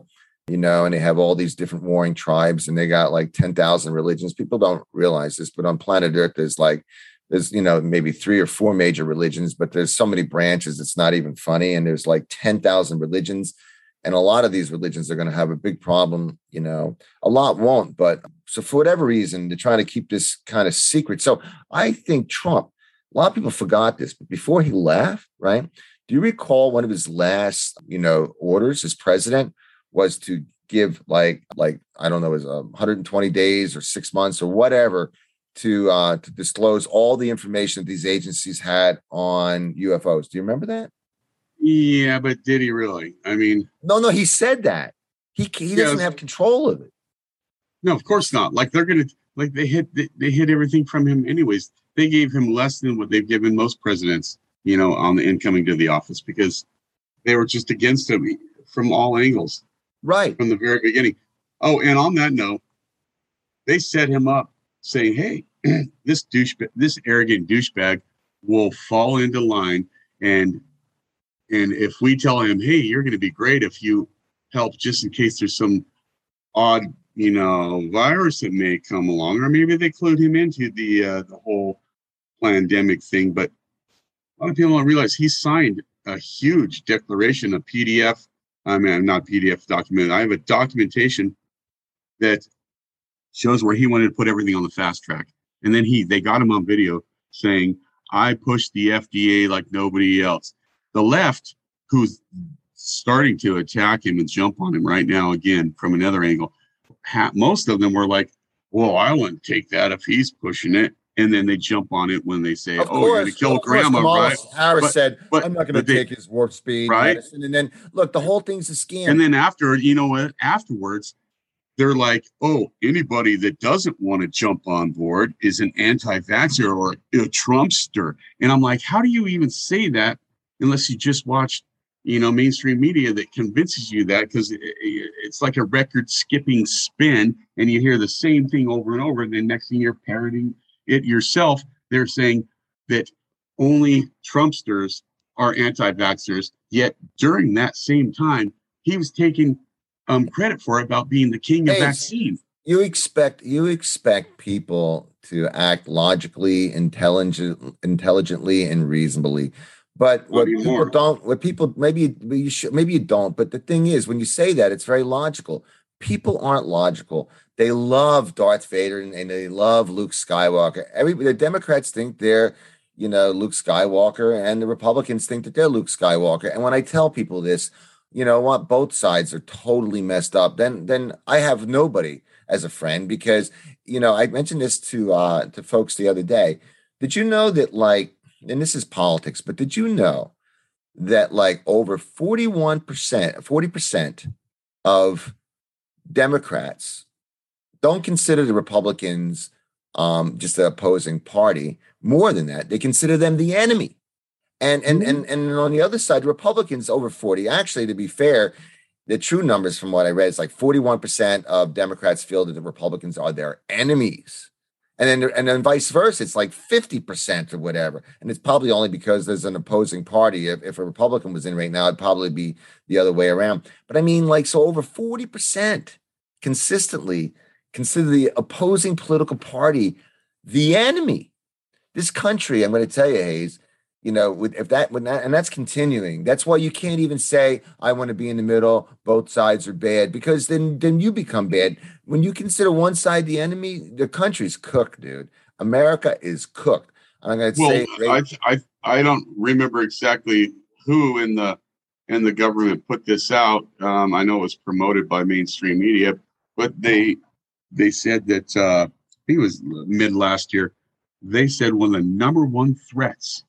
and they have all these different warring tribes, and they got like 10,000 religions. People don't realize this, but on planet Earth, there's maybe 3 or 4 major religions, but there's so many branches, it's not even funny. And there's like 10,000 religions. And a lot of these religions are going to have a big problem. A lot won't. But so for whatever reason, they're trying to keep this kind of secret. So I think Trump, a lot of people forgot this, but before he left, right? Do you recall one of his last, orders as president was to give like I don't know, it was 120 days or 6 months or whatever to disclose all the information that these agencies had on UFOs. Do you remember that? Yeah, but did he really? I mean, no, he said that he doesn't have control of it. No, of course not. Like they hid everything from him anyways. They gave him less than what they've given most presidents, on the incoming to the office, because they were just against him from all angles. Right. From the very beginning. Oh, and on that note, they set him up saying, hey, this arrogant douchebag will fall into line, and if we tell him, hey, you're going to be great if you help, just in case there's some odd, virus that may come along, or maybe they clued him into the whole pandemic thing. But a lot of people don't realize he signed a huge declaration, a PDF. I mean, not PDF document. I have a documentation that shows where he wanted to put everything on the fast track. And then they got him on video saying, I pushed the FDA like nobody else. The left, who's starting to attack him and jump on him right now, again, from another angle, most of them were like, well, I wouldn't take that if he's pushing it. And then they jump on it when they say, you're going to kill grandma, right? Harris said, I'm not going to take his warp speed medicine. And then, look, the whole thing's a scam. And then afterwards, they're like, anybody that doesn't want to jump on board is an anti-vaxxer or a Trumpster. And I'm like, how do you even say that unless you just watch, mainstream media that convinces you that? Because it's like a record skipping spin, and you hear the same thing over and over. And then next thing you're parroting it yourself. They're saying that only Trumpsters are anti-vaxxers. Yet during that same time, he was taking credit for it about being the king of vaccines. You expect people to act logically, intelligently, and reasonably. But maybe you don't. But the thing is, when you say that, it's very logical. People aren't logical. They love Darth Vader and they love Luke Skywalker. The Democrats think they're, Luke Skywalker, and the Republicans think that they're Luke Skywalker. And when I tell people this, both sides are totally messed up. Then I have nobody as a friend, because, I mentioned this to folks the other day. Did you know that, and this is politics, but did you know that over 40% of Democrats don't consider the Republicans just the opposing party? More than that, they consider them the enemy. And on the other side, Republicans over 40. Actually, to be fair, the true numbers from what I read is 41% of Democrats feel that the Republicans are their enemies. And then vice versa, it's 50% or whatever. And it's probably only because there's an opposing party. If a Republican was in right now, it'd probably be the other way around. But I mean, so over 40% consistently consider the opposing political party the enemy. This country, I'm going to tell you, Hayes, and that's continuing. That's why you can't even say, I want to be in the middle, both sides are bad, because then you become bad. When you consider one side the enemy, the country's cooked, dude. America is cooked. I'm going to say, I don't remember exactly who in the government put this out. I know it was promoted by mainstream media, but they said that I think it was mid last year. They said one of the number one threats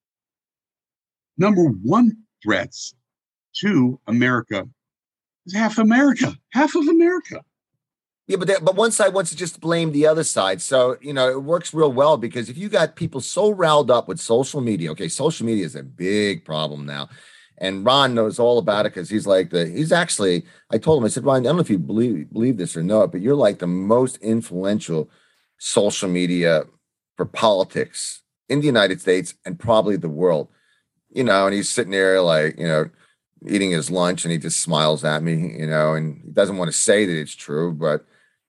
to America is half of America. Yeah, but one side wants to just blame the other side. So, it works real well, because if you got people so riled up with social media, okay, social media is a big problem now. And Ron knows all about it, because he's actually, I told him, I said, Ron, I don't know if you believe this or not, but you're the most influential social media for politics in the United States and probably the world. And he's sitting there eating his lunch, and he just smiles at me, and he doesn't want to say that it's true, but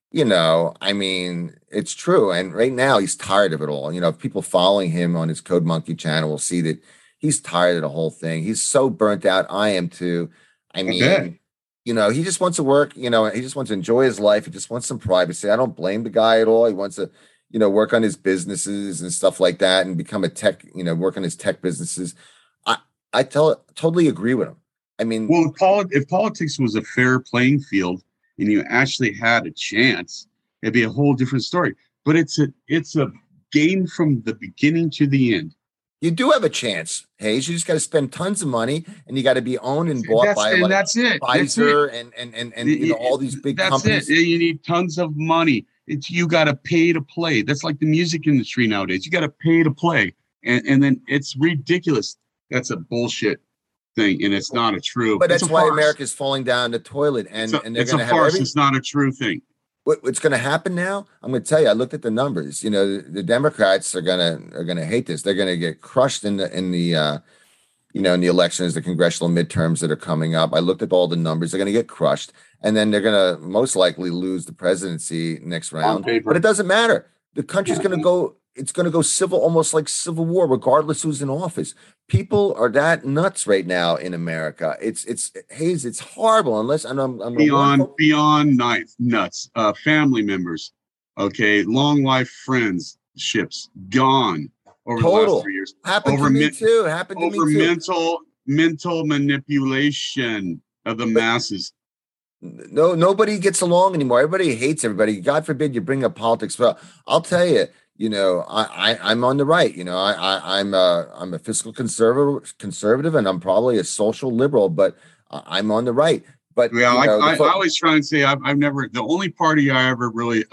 I mean, it's true. And right now he's tired of it all. If people following him on his Code Monkey channel will see that he's tired of the whole thing. He's so burnt out. I am too. I bet. mean, he just wants to work, he just wants to enjoy his life. He just wants some privacy. I don't blame the guy at all. He wants to, work on his businesses and stuff like that and become a tech, work on his tech businesses. I totally agree with him. I mean, well, if politics was a fair playing field and you actually had a chance, it'd be a whole different story. But it's a game from the beginning to the end. You do have a chance, Hayes. You just got to spend tons of money, and you got to be owned and bought by like that's it. Pfizer and all these big companies. It. You need tons of money. You got to pay to play. That's like the music industry nowadays. You got to pay to play, and then it's ridiculous. That's a bullshit thing, and it's not a true. But that's why America's falling down the toilet, and they're going to have farce. It's not a true thing. What's going to happen now? I'm going to tell you. I looked at the numbers. The Democrats are going to hate this. They're going to get crushed in the elections, the congressional midterms that are coming up. I looked at all the numbers. They're going to get crushed, and then they're going to most likely lose the presidency next round. But it doesn't matter. The country's going to go. It's going to go civil, almost like civil war, regardless who's in office. People are that nuts right now in America. It's Hayes. It's horrible. Unless I'm beyond nuts. Family members, okay, long life friendships gone over the last 3 years. Happened to me too. Mental manipulation of the masses. No, nobody gets along anymore. Everybody hates everybody. God forbid you bring up politics. Well, I'll tell you. I'm on the right. I'm a fiscal conservative, and I'm probably a social liberal, but I'm on the right. But yeah, I always try and say I've never. The only party I ever really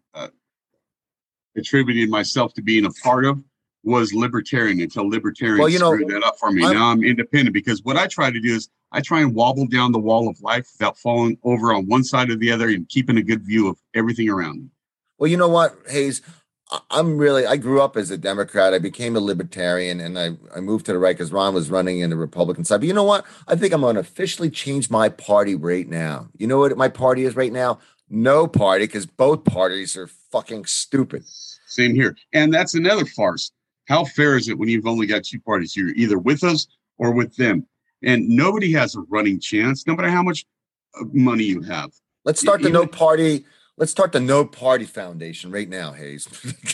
attributed myself to being a part of was libertarian until libertarians screwed that up for me. Now I'm independent because what I try to do is I try and wobble down the wall of life without falling over on one side or the other and keeping a good view of everything around me. Well, you know what, Hayes? I grew up as a Democrat. I became a libertarian, and I moved to the right because Ron was running in the Republican side. But you know what? I think I'm going to officially change my party right now. You know what my party is right now? No party, because both parties are fucking stupid. Same here. And that's another farce. How fair is it when you've only got two parties? You're either with us or with them. And nobody has a running chance, no matter how much money you have. Let's start the No Party. Let's start the No Party Foundation right now, Hayes.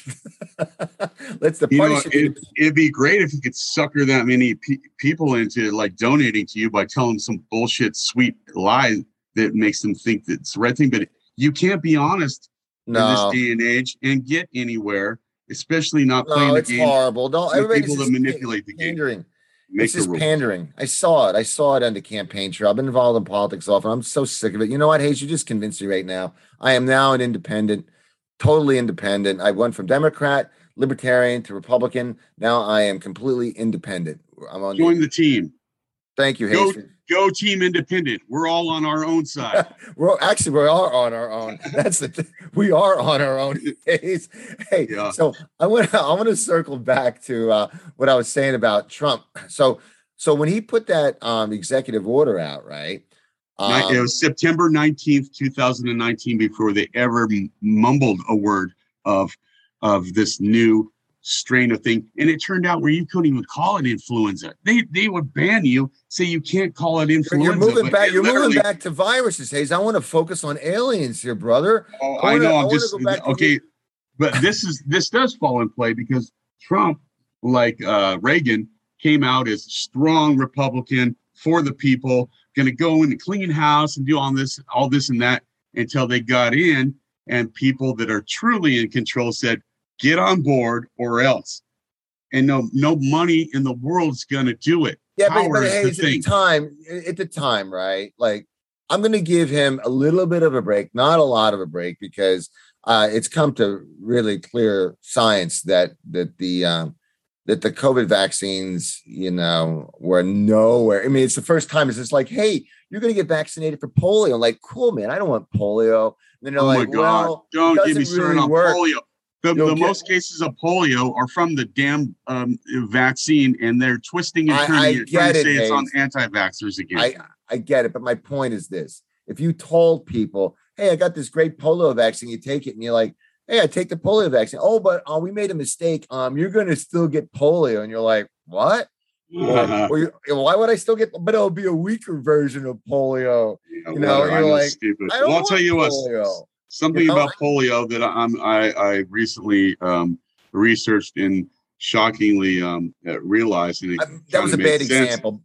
It'd be great if you could sucker that many people into like donating to you by telling them some bullshit, sweet lie that makes them think that it's the right thing. But you can't be honest in this day and age and get anywhere, especially not playing the game. It's horrible. Don't everybody people that manipulate the game. It's just pandering. I saw it on the campaign trail. I've been involved in politics often. I'm so sick of it. You know what, Hayes? You just convinced me right now. I am now an independent, totally independent. I went from Democrat, Libertarian to Republican. Now I am completely independent. Join the team. Thank you, Hayes. Go Team Independent. We're all on our own side. we are on our own. We are on our own. Hayes. Hey, yeah. So I want to circle back to what I was saying about Trump. So when he put that executive order out, right? It was September 19th, 2019, before they ever mumbled a word of this new strain of thing. And it turned out where you couldn't even call it influenza. They would ban you, say you can't call it influenza. You're moving back to viruses, Hayes. I want to focus on aliens here, brother. Oh, I know. I'm just okay. But this does fall in play because Trump, like Reagan, came out as strong Republican for the people, going to go in and clean house and do all this and that until they got in, and people that are truly in control said, get on board or else. And no money in the world is going to do it. Yeah, but Hayes, at the time, right? Like, I'm going to give him a little bit of a break, not a lot of a break, because it's come to really clear science that the COVID vaccines, were nowhere. I mean, it's the first time it's just like, hey, you're going to get vaccinated for polio. I'm like, cool, man, I don't want polio. And then they're my God. Don't get me started on polio. The most cases of polio are from the damn vaccine, and they're twisting and turning it, trying to say it's on anti-vaxxers again. I get it, but my point is this. If you told people, hey, I got this great polio vaccine, you take it, and you're like, hey, I take the polio vaccine. Oh, but we made a mistake. You're going to still get polio. And you're like, what? Why would I still get, but it'll be a weaker version of polio. Yeah, you're like, stupid. I'll tell you polio. What, something about polio that I recently researched and shockingly realized. And that was a bad example.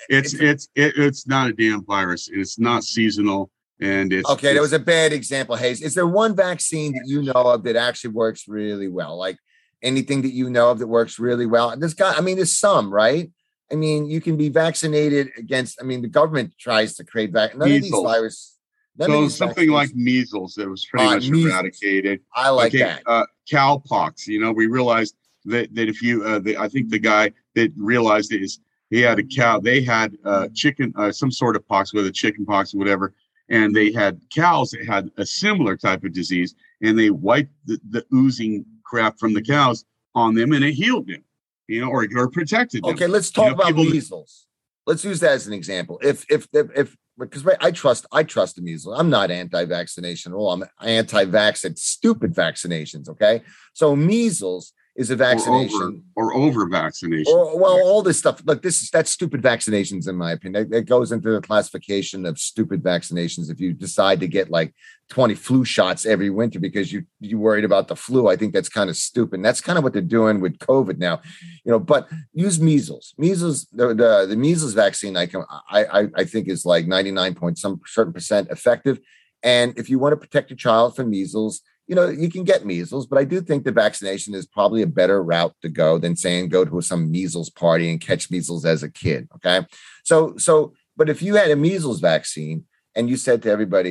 It's not a damn virus. It's not seasonal. And that was a bad example, Hayes. Is there one vaccine that you know of that actually works really well? Like anything that you know of that works really well? There's some, right? I mean, you can be vaccinated against. I mean, the government tries to create none of these viruses. Something like measles that was pretty much eradicated. I like that. Cowpox. We realized that if you, I think the guy that realized it is he had a cow. They had chicken, some sort of pox, whether chicken pox or whatever. And they had cows that had a similar type of disease, and they wiped the oozing crap from the cows on them, and it healed them, or protected them. Okay, let's talk about measles. Let's use that as an example. If because I trust the measles. I'm not anti-vaccination at all. I'm anti-vax at stupid vaccinations. Okay, so measles is a vaccination or over vaccination. All this stuff. Look, that's stupid vaccinations, in my opinion. It goes into the classification of stupid vaccinations. If you decide to get like 20 flu shots every winter because you worried about the flu, I think that's kind of stupid. And that's kind of what they're doing with COVID now, but use measles. The measles vaccine, I think is like 99% effective. And if you want to protect your child from measles, you can get measles, but I do think the vaccination is probably a better route to go than saying go to some measles party and catch measles as a kid. Okay. But if you had a measles vaccine and you said to everybody,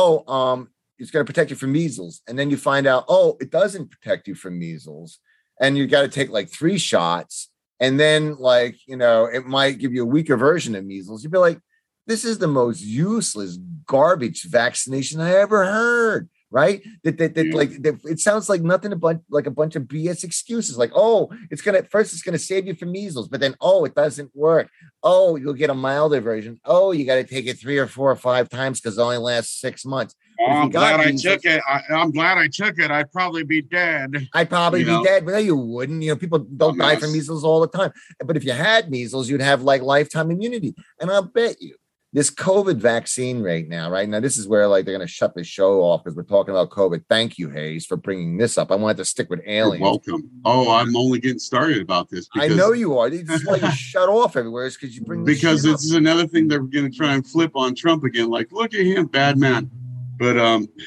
it's going to protect you from measles. And then you find out, it doesn't protect you from measles. And you got to take like 3 shots. And then it might give you a weaker version of measles. You'd be like, this is the most useless garbage vaccination I ever heard. Right? It sounds like nothing but like a bunch of BS excuses. Like, it's gonna save you from measles, but then it doesn't work. You'll get a milder version. You got to take it 3 or 4 or 5 times because it only lasts 6 months. I'm glad I took it. I'm glad I took it. I'd probably be dead. I'd probably be dead, but no, you wouldn't. People don't die from measles all the time. But if you had measles, you'd have like lifetime immunity. And I'll bet you this COVID vaccine right now, this is where they're going to shut the show off because we're talking about COVID. Thank you, Hayes, for bringing this up. I wanted to stick with aliens. You're welcome. I'm only getting started about this. I know you are. This is why you shut off everywhere is because you bring this because this is another thing they're going to try and flip on Trump again. Like, look at him, bad man. But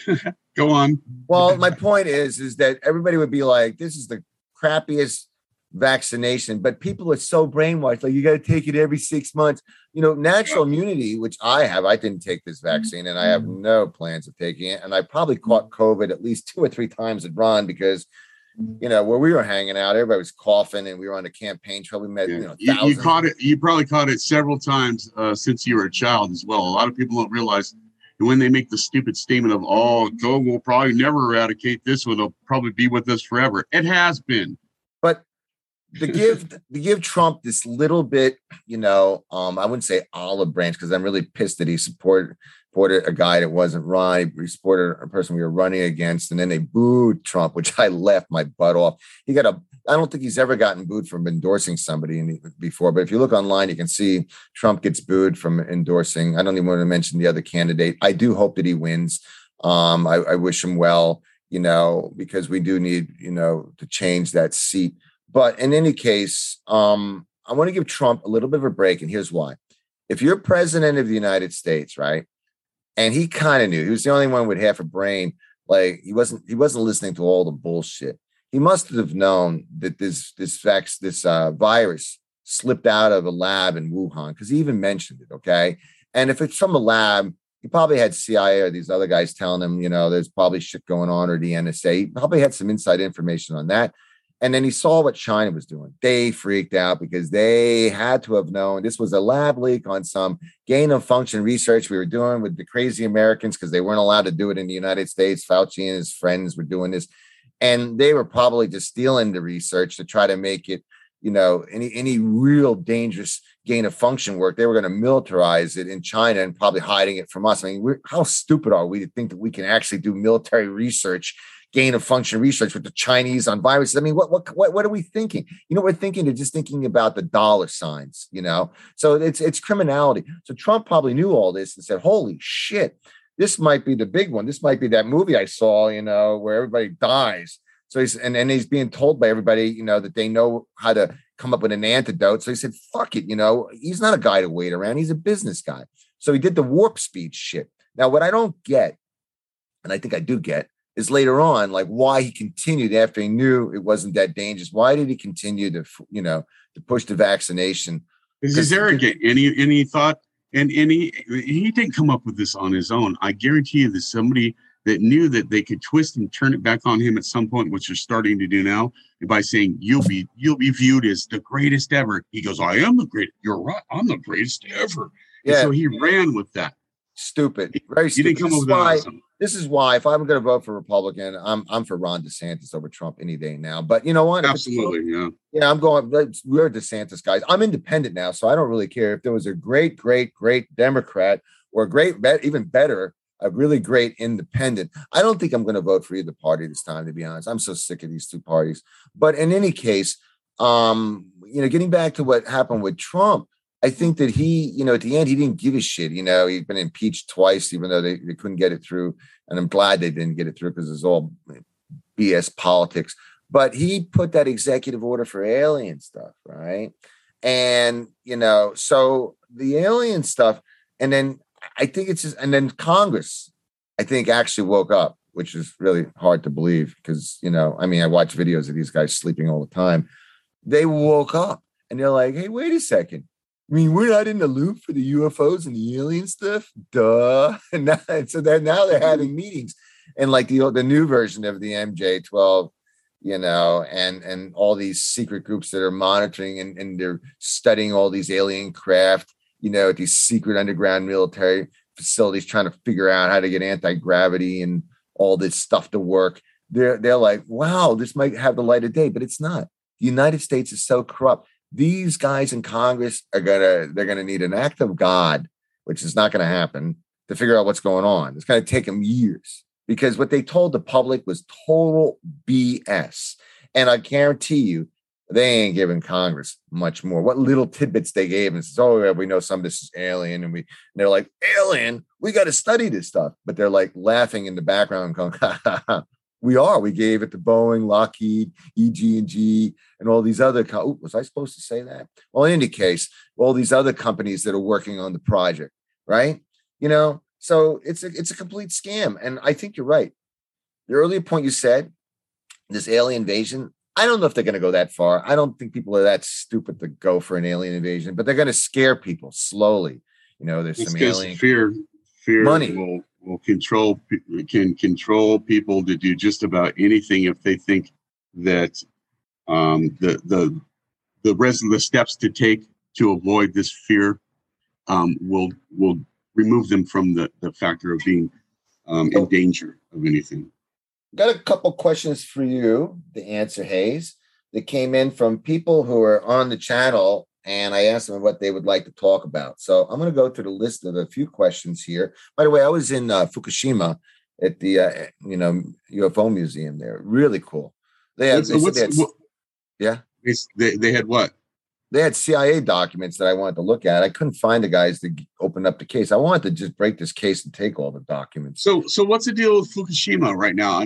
go on. Well, my point is that everybody would be like, this is the crappiest vaccination, but people are so brainwashed. Like, you got to take it every 6 months. Natural immunity, which I didn't take this vaccine and I have no plans of taking it. And I probably caught COVID at least 2 or 3 times at Ron because, where we were hanging out, everybody was coughing and we were on a campaign trail. We met, you caught it. You probably caught it several times since you were a child as well. A lot of people don't realize when they make the stupid statement of, COVID will probably never eradicate this one. They'll probably be with us forever. It has been. But to give Trump this little bit, I wouldn't say olive branch because I'm really pissed that he supported a guy that wasn't right. He supported a person we were running against, and then they booed Trump, which I laughed my butt off. I don't think he's ever gotten booed from endorsing somebody before, but if you look online, you can see Trump gets booed from endorsing. I don't even want to mention the other candidate. I do hope that he wins. I wish him well, because we do need, to change that seat. But in any case, I want to give Trump a little bit of a break, and here's why. If you're president of the United States, right, and he kind of knew, he was the only one with half a brain, like he wasn't listening to all the bullshit. He must have known that this virus slipped out of a lab in Wuhan because he even mentioned it, okay? And if it's from a lab, he probably had CIA or these other guys telling him, there's probably shit going on, or the NSA. He probably had some inside information on that. And then he saw what China was doing. They freaked out because they had to have known this was a lab leak on some gain of function research we were doing with the crazy Americans because they weren't allowed to do it in the United States. Fauci and his friends were doing this. And they were probably just stealing the research to try to make it, any real dangerous gain of function work. They were going to militarize it in China and probably hiding it from us. I mean, how stupid are we to think that we can actually do military research, gain of function research with the Chinese on viruses? I mean, what are we thinking? We're thinking, they're just thinking about the dollar signs, So it's criminality. So Trump probably knew all this and said, holy shit, this might be the big one. This might be that movie I saw, where everybody dies. So he's being told by everybody, that they know how to come up with an antidote. So he said, fuck it. He's not a guy to wait around. He's a business guy. So he did the warp speed shit. Now, what I don't get, and I think I do get, is later on, like, why he continued after he knew it wasn't that dangerous. Why did he continue to push the vaccination? Because he's arrogant. Any thought, and he didn't come up with this on his own. I guarantee you, there's somebody that knew that they could twist and turn it back on him at some point, which they're starting to do now, by saying you'll be viewed as the greatest ever. He goes, I am the great. You're right. I'm the greatest ever. Yeah. And so he ran with that. Stupid. Very stupid. He didn't come up with that. This is why, if I'm going to vote for Republican, I'm for Ron DeSantis over Trump any day now. But you know what? Absolutely, yeah. Yeah, we're DeSantis guys. I'm independent now, so I don't really care if there was a great Democrat or even better, a really great independent. I don't think I'm going to vote for either party this time, to be honest. I'm so sick of these two parties. But in any case, getting back to what happened with Trump, I think that he, at the end, he didn't give a shit. He'd been impeached twice, even though they couldn't get it through. And I'm glad they didn't get it through because it's all BS politics. But he put that executive order for alien stuff, right? And, so the alien stuff, and then I think and then Congress, I think, actually woke up, which is really hard to believe because, I watch videos of these guys sleeping all the time. They woke up and they're like, hey, wait a second. We're not in the loop for the UFOs and the alien stuff. Duh. And so they're having meetings, and like the new version of the MJ-12, and all these secret groups that are monitoring and they're studying all these alien craft, at these secret underground military facilities, trying to figure out how to get anti-gravity and all this stuff to work. They're like, wow, this might have the light of day, but it's not. The United States is so corrupt. These guys in Congress they're gonna need an act of God, which is not gonna happen, to figure out what's going on. It's gonna take them years because what they told the public was total BS. And I guarantee you, they ain't giving Congress much more. What little tidbits they gave and says, oh, yeah, we know some of this is alien, and they're like, alien, we got to study this stuff. But they're like laughing in the background, going, ha, ha, ha. We gave it to Boeing, Lockheed, EG&G, and all these other. Was I supposed to say that? Well, in any case, all these other companies that are working on the project, right? So it's a complete scam. And I think you're right. The earlier point you said, this alien invasion, I don't know if they're going to go that far. I don't think people are that stupid to go for an alien invasion, but they're going to scare people slowly. There's some alien fear. Money will can control people to do just about anything if they think that the rest of the steps to take to avoid this fear will remove them from the factor of being in danger of anything. Got a couple questions for you to answer, Hayes, that came in from people who are on the channel, and I asked them what they would like to talk about. So I'm going to go through the list of a few questions here. By the way, I was in Fukushima at the UFO museum there. Really cool. They had what? They had CIA documents that I wanted to look at. I couldn't find the guys to open up the case. I wanted to just break this case and take all the documents. So what's the deal with Fukushima right now?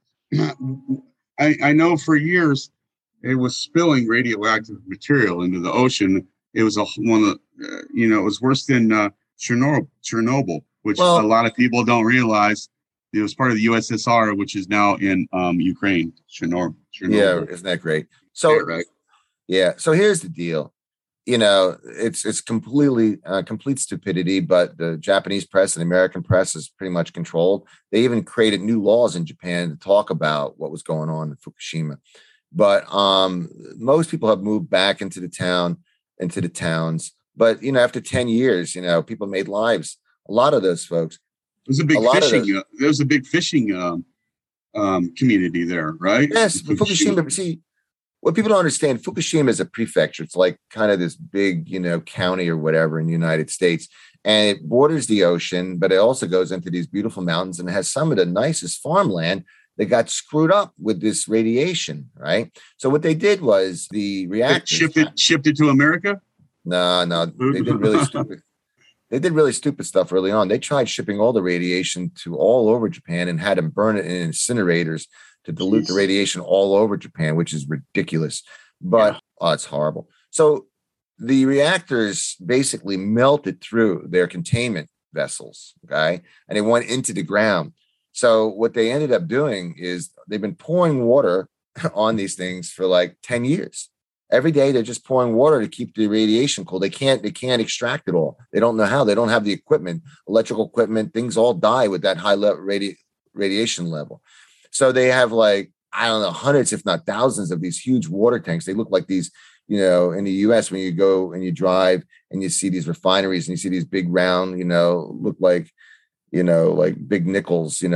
I know for years it was spilling radioactive material into the ocean. It was it was worse than Chernobyl, which a lot of people don't realize. It was part of the USSR, which is now in Ukraine. Chernobyl. Yeah, isn't that great? So, right. Yeah. So here's the deal. It's completely complete stupidity, but the Japanese press and the American press is pretty much controlled. They even created new laws in Japan to talk about what was going on in Fukushima. But most people have moved back into the towns. But, after 10 years, people made lives. A lot of those folks. There was a big fishing community there, right? Yes, but Fukushima. See, what people don't understand, Fukushima is a prefecture. It's like kind of this big, county or whatever in the United States, and it borders the ocean, but it also goes into these beautiful mountains and has some of the nicest farmland that got screwed up with this radiation, right? So what they did was the reactors shipped it to America. No, they did really stupid. They did really stupid stuff early on. They tried shipping all the radiation to all over Japan and had them burn it in incinerators to dilute the radiation all over Japan, which is ridiculous. But it's horrible. So the reactors basically melted through their containment vessels, okay? And they went into the ground. So what they ended up doing is they've been pouring water on these things for like 10 years. Every day they're just pouring water to keep the radiation cool. They can't extract it all. They don't know how. They don't have the equipment, electrical equipment. Things all die with that high level radiation level. So they have like, I don't know, hundreds, if not thousands of these huge water tanks. They look like these, in the US, when you go and you drive and you see these refineries and you see these big round, look like, like big nickels,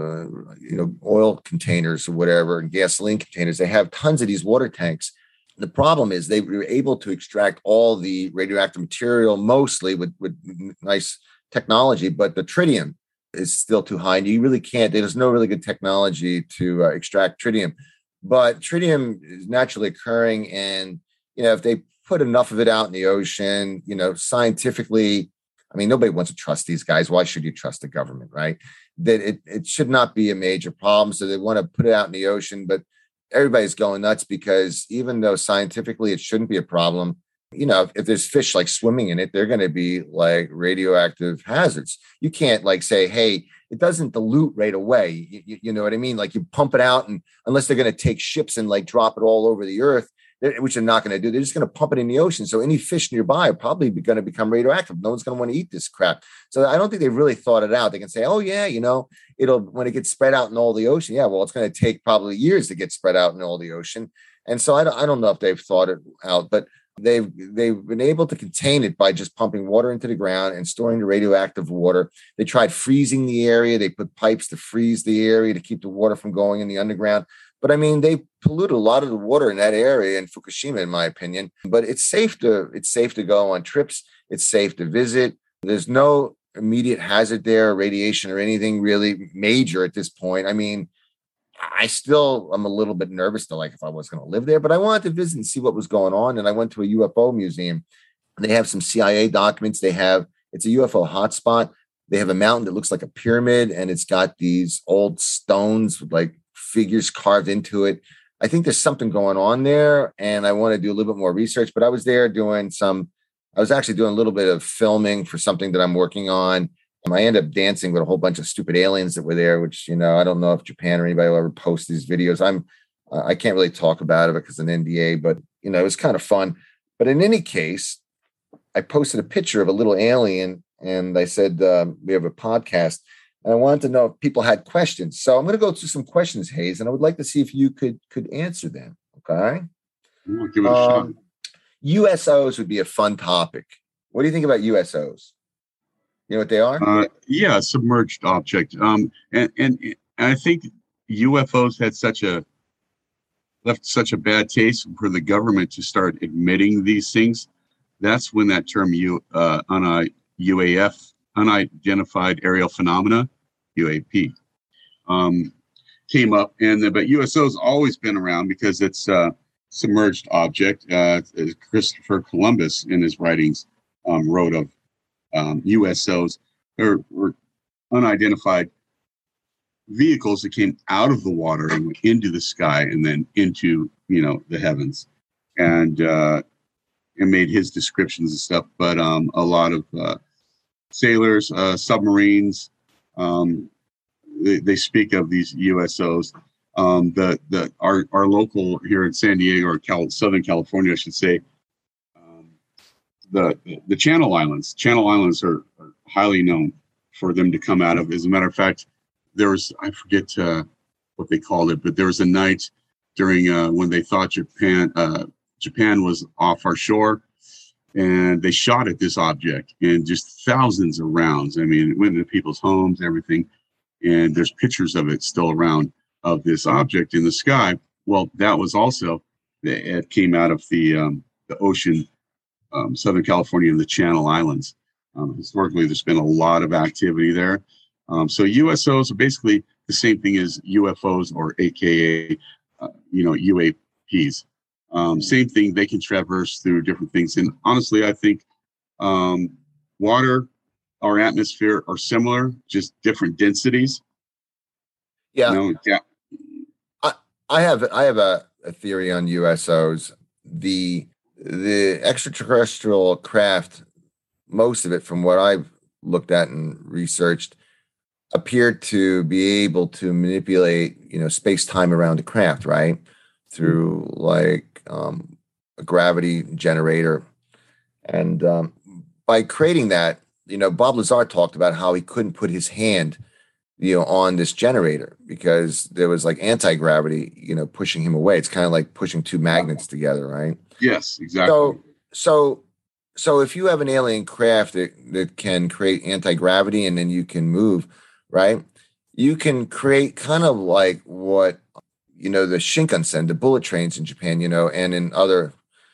oil containers or whatever, and gasoline containers. They have tons of these water tanks. The problem is they were able to extract all the radioactive material, mostly with nice technology, but the tritium is still too high. And you really can't, there's no really good technology to extract tritium. But tritium is naturally occurring. And, if they put enough of it out in the ocean, scientifically, I mean, nobody wants to trust these guys. Why should you trust the government, right? That it should not be a major problem. So they want to put it out in the ocean, but everybody's going nuts because even though scientifically it shouldn't be a problem, if there's fish like swimming in it, they're going to be like radioactive hazards. You can't like say, hey, it doesn't dilute right away. You know what I mean? Like you pump it out, and unless they're going to take ships and like drop it all over the earth, which they're not going to do, they're just going to pump it in the ocean. So any fish nearby are probably going to become radioactive. No one's going to want to eat this crap. So I don't think they've really thought it out. They can say, oh yeah, it'll, when it gets spread out in all the ocean. Yeah, well, it's going to take probably years to get spread out in all the ocean. And so I don't know if they've thought it out, but they've been able to contain it by just pumping water into the ground and storing the radioactive water. They tried freezing the area. They put pipes to freeze the area to keep the water from going in the underground. But I mean, they polluted a lot of the water in that area in Fukushima, in my opinion. But it's safe to go on trips. It's safe to visit. There's no immediate hazard there, radiation or anything really major at this point. I mean, I'm a little bit nervous to like if I was going to live there, but I wanted to visit and see what was going on. And I went to a UFO museum. They have some CIA documents. It's a UFO hotspot. They have a mountain that looks like a pyramid, and it's got these old stones with like figures carved into it. I think there's something going on there, and I want to do a little bit more research. But I was there I was actually doing a little bit of filming for something that I'm working on. I ended up dancing with a whole bunch of stupid aliens that were there, which, I don't know if Japan or anybody will ever post these videos. I can't really talk about it because of an NDA, but, it was kind of fun. But in any case, I posted a picture of a little alien, and I said, we have a podcast, and I wanted to know if people had questions. So I'm going to go through some questions, Hayes, and I would like to see if you could answer them. Okay. I'll give it a shot. USOs would be a fun topic. What do you think about USOs? You know what they are? Yeah, submerged object. And I think UFOs had left such a bad taste for the government to start admitting these things. That's when that term UAF, unidentified aerial phenomena, UAP, came up. But USO's always been around because it's a submerged object. Christopher Columbus in his writings wrote of USOs were unidentified vehicles that came out of the water and went into the sky and then into the heavens, and made his descriptions and stuff. But a lot of sailors, submarines, they speak of these USOs. Our local here in San Diego or Southern California, I should say. The Channel Islands. Channel Islands are highly known for them to come out of. As a matter of fact, I forget what they called it, but there was a night during when they thought Japan was off our shore, and they shot at this object, and just thousands of rounds. I mean, it went into people's homes, everything, and there's pictures of it still around. of this object in the sky. Well, that was also, it came out of the ocean, Southern California and the Channel Islands. Historically, there's been a lot of activity there. So USOs are basically the same thing as UFOs, or AKA, UAPs. Same thing. They can traverse through different things. And honestly, I think water, our atmosphere are similar, just different densities. Yeah. I have a theory on USOs. The extraterrestrial craft, most of it, from what I've looked at and researched, appeared to be able to manipulate, space time around the craft, right? Through like a gravity generator. And by creating that, Bob Lazar talked about how he couldn't put his hand, on this generator because there was like anti-gravity, pushing him away. It's kind of like pushing two magnets together, right? Yes, exactly. So if you have an alien craft that can create anti-gravity and then you can move, right? You can create kind of like what, the Shinkansen, the bullet trains in Japan, and in other,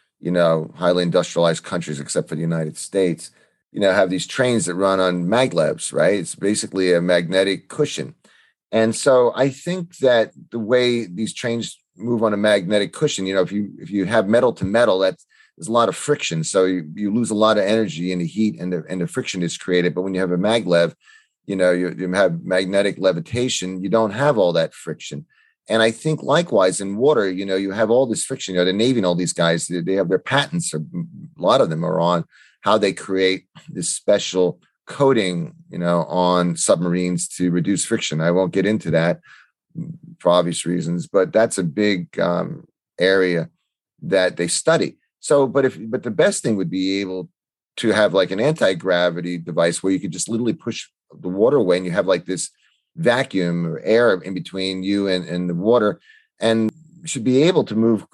highly industrialized countries, except for the United States, have these trains that run on maglevs, right? It's basically a magnetic cushion. And so I think that the way these trains move on a magnetic cushion, if you have metal to metal, there's a lot of friction. So you lose a lot of energy in the heat and the friction is created. But when you have a maglev, you have magnetic levitation, you don't have all that friction. And I think likewise in water, you have all this friction. The Navy and all these guys, they have their patents, a lot of them are on how they create this special coating, on submarines to reduce friction. I won't get into that for obvious reasons, but that's a big area that they study. So, but the best thing would be able to have like an anti-gravity device where you could just literally push the water away and you have like this vacuum or air in between you and the water, and should be able to move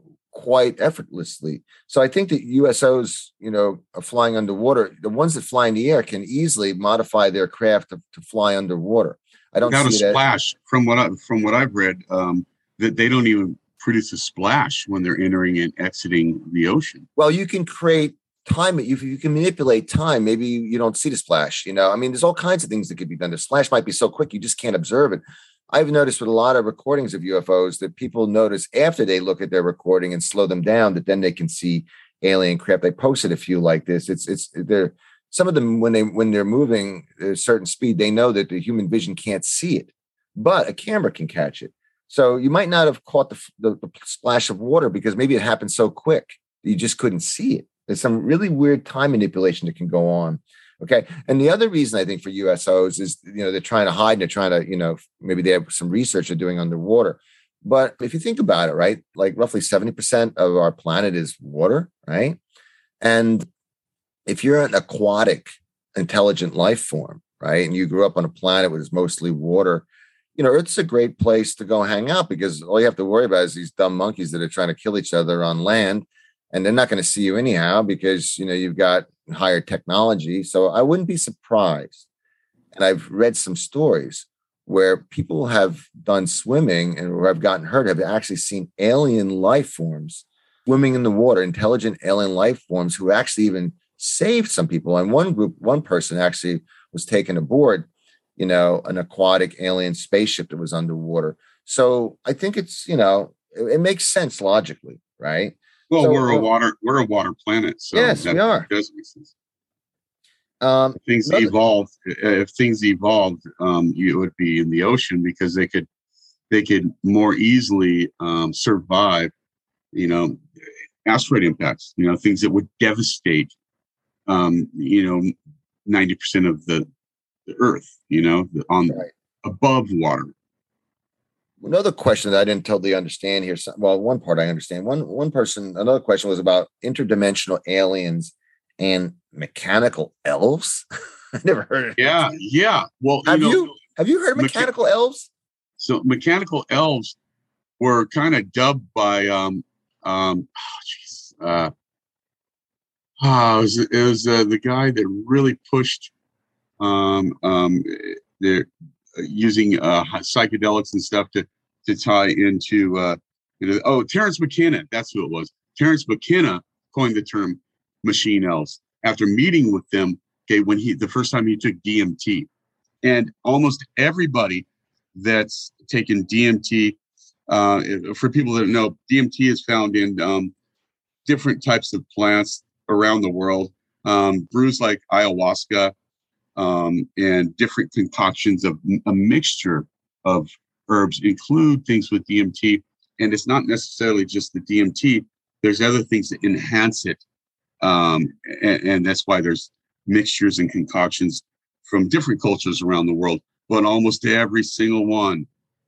quite effortlessly. So I think that USOs, are flying underwater. The ones that fly in the air can easily modify their craft to fly underwater. I don't Without see a splash. From what I've read, that they don't even produce a splash when they're entering and exiting the ocean. Well, you can create time. You can manipulate time. Maybe you don't see the splash. There's all kinds of things that could be done. The splash might be so quick you just can't observe it. I've noticed with a lot of recordings of UFOs that people notice after they look at their recording and slow them down that then they can see alien craft. I posted a few like this. They're some of them when they're moving at a certain speed, they know that the human vision can't see it, but a camera can catch it. So you might not have caught the splash of water because maybe it happened so quick that you just couldn't see it. There's some really weird time manipulation that can go on. Okay. And the other reason I think for USOs is, they're trying to hide and they're trying to, maybe they have some research they're doing underwater. But if you think about it, right, like roughly 70% of our planet is water, right? And if you're an aquatic intelligent life form, right, and you grew up on a planet where it's mostly water, Earth's a great place to go hang out because all you have to worry about is these dumb monkeys that are trying to kill each other on land. And they're not going to see you anyhow because, you've got higher technology. So I wouldn't be surprised. And I've read some stories where people have done swimming and where I've gotten hurt, have actually seen alien life forms swimming in the water, intelligent alien life forms who actually even saved some people. And one person actually was taken aboard, an aquatic alien spaceship that was underwater. So I think it's, it makes sense logically, right? Well, so, we're a water planet, so yes, we are. Does make sense. If things evolved, you would be in the ocean because they could more easily survive, asteroid impacts. Things that would devastate, 90% of the Earth. Right. Above water. Another question that I didn't totally understand here. Well, one part I understand. Another question was about interdimensional aliens and mechanical elves. I never heard of it. Yeah. Well, have you heard of mechanical elves? So mechanical elves were kind of dubbed by it was the guy that really pushed they're using psychedelics and stuff to tie into, Terrence McKenna. That's who it was. Terrence McKenna coined the term machine elves after meeting with them. Okay, when the first time he took DMT, and almost everybody that's taken DMT, for people that know, DMT is found in different types of plants around the world, brews like ayahuasca, and different concoctions of a mixture of herbs include things with DMT. And it's not necessarily just the DMT. There's other things that enhance it. And that's why there's mixtures and concoctions from different cultures around the world. But almost every single one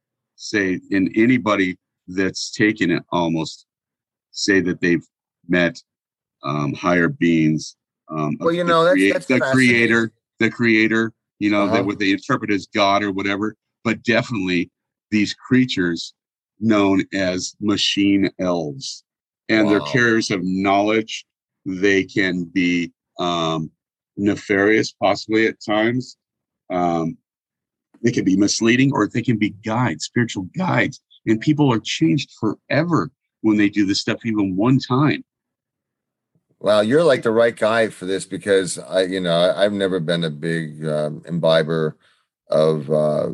and anybody that's taken it almost say that they've met higher beings. Well, that's the creator, Uh-huh. what they interpret as God or whatever, but definitely these creatures known as machine elves, and they're Wow. carriers of knowledge. They can be nefarious, possibly at times. They can be misleading, or they can be guides, spiritual guides. And people are changed forever when they do this stuff, even one time. Well, you're like the right guy for this because I've never been a big imbiber of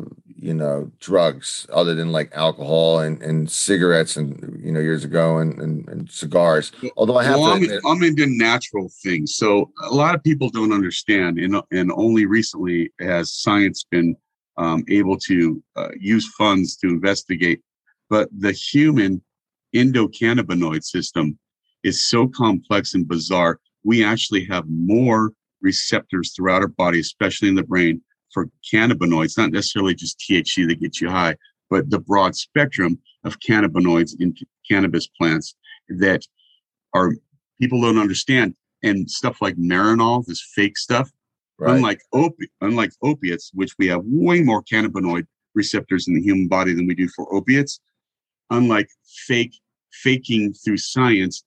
drugs other than like alcohol and cigarettes and years ago and cigars. Although I have to admit, I'm into natural things, so a lot of people don't understand, and only recently has science been able to use funds to investigate. But the human endocannabinoid system is so complex and bizarre. We actually have more receptors throughout our body, especially in the brain, for cannabinoids, not necessarily just THC that gets you high, but the broad spectrum of cannabinoids in cannabis plants that are people don't understand. And stuff like Marinol, this fake stuff, right. unlike opiates, which we have way more cannabinoid receptors in the human body than we do for opiates. Unlike faking through science,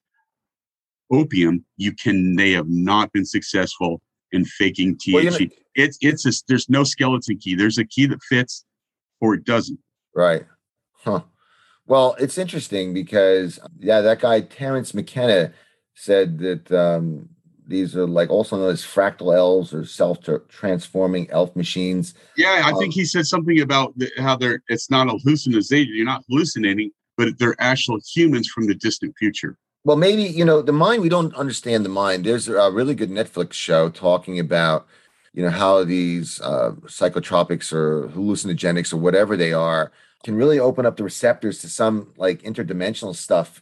opium, they have not been successful in faking THC. Well, there's no skeleton key. There's a key that fits or it doesn't. Right. Huh. Well, it's interesting because that guy Terrence McKenna said that these are like also known as fractal elves or self-transforming elf machines. Yeah, I think he said something about how it's not a hallucination. You're not hallucinating, but they're actual humans from the distant future. Well, maybe, the mind, we don't understand the mind. There's a really good Netflix show talking about, how these psychotropics or hallucinogenics or whatever they are can really open up the receptors to some like interdimensional stuff.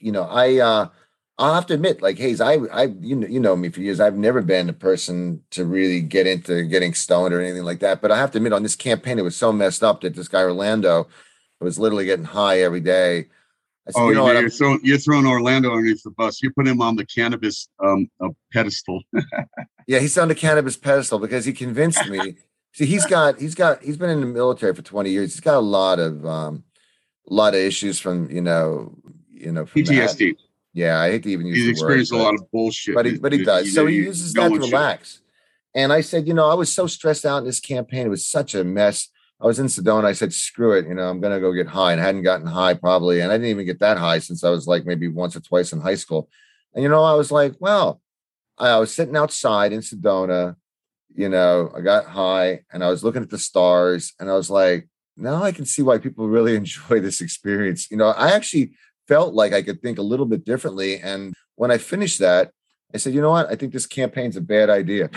I'll have to admit, like, Hayes, you know me for years. I've never been a person to really get into getting stoned or anything like that. But I have to admit, on this campaign, it was so messed up that this guy Orlando was literally getting high every day. I said, you're throwing Orlando underneath the bus. You put him on the cannabis pedestal. Yeah, he's on the cannabis pedestal because he convinced me. See, he's been in the military for 20 years. He's got a lot of issues from from PTSD. That. Yeah, I hate to even use He's the experienced word, a lot of bullshit, but he does. So he uses that to relax. And I said, I was so stressed out in this campaign. It was such a mess. I was in Sedona. I said, screw it. I'm going to go get high. And I hadn't gotten high probably. And I didn't even get that high since I was like maybe once or twice in high school. And, I was like, well, I was sitting outside in Sedona, I got high and I was looking at the stars and I was like, now I can see why people really enjoy this experience. I actually felt like I could think a little bit differently. And when I finished that, I said, you know what? I think this campaign's a bad idea.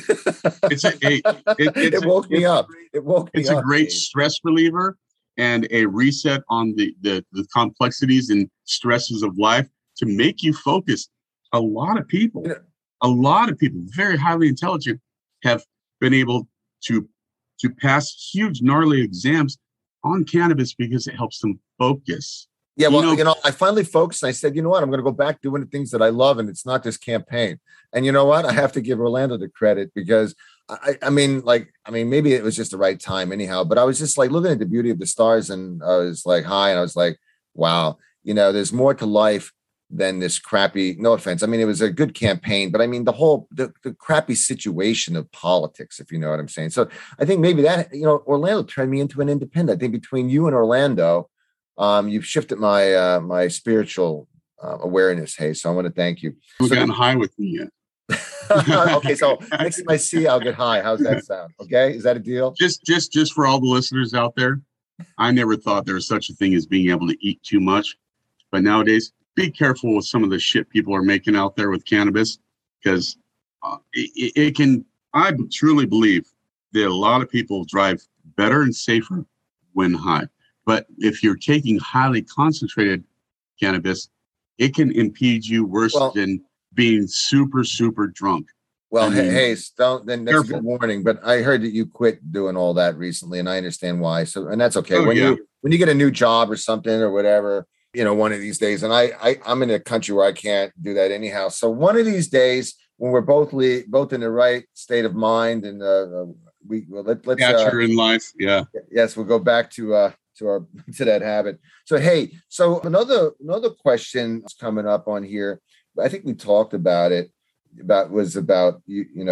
It woke me up. It woke me up. It's a great stress reliever and a reset on the complexities and stresses of life to make you focus. A lot of people, very highly intelligent, have been able to pass huge, gnarly exams on cannabis because it helps them focus. Yeah, well, I finally focused and I said, you know what? I'm going to go back doing the things that I love, and it's not this campaign. And you know what? I have to give Orlando the credit because I mean, maybe it was just the right time anyhow, but I was just like looking at the beauty of the stars and I was like high and I was like, wow, there's more to life than this crappy, no offense. I mean, it was a good campaign, but I mean, the crappy situation of politics, if you know what I'm saying. So I think maybe that, Orlando turned me into an independent. I think between you and Orlando, You've shifted my my spiritual awareness. Hey, so I want to thank you. We've So gotten high with me yet. okay, so next time I see you, I'll get high. How's that sound? Okay, is that a deal? Just for all the listeners out there, I never thought there was such a thing as being able to eat too much. But nowadays, be careful with some of the shit people are making out there with cannabis, because it can. I truly believe that a lot of people drive better and safer when high. But if you're taking highly concentrated cannabis, it can impede you worse than being super, super drunk. Well, hey, don't. Then that's careful. a good warning. But I heard that you quit doing all that recently, and I understand why. So, and that's okay. Oh, When yeah. you get a new job or something or whatever, one of these days, and I'm in a country where I can't do that anyhow. So one of these days, when we're both in the right state of mind, and let's Catcher in life, yeah. Yes, we'll go back to our to that habit. So hey, so another question is coming up on here. I think we talked about it. About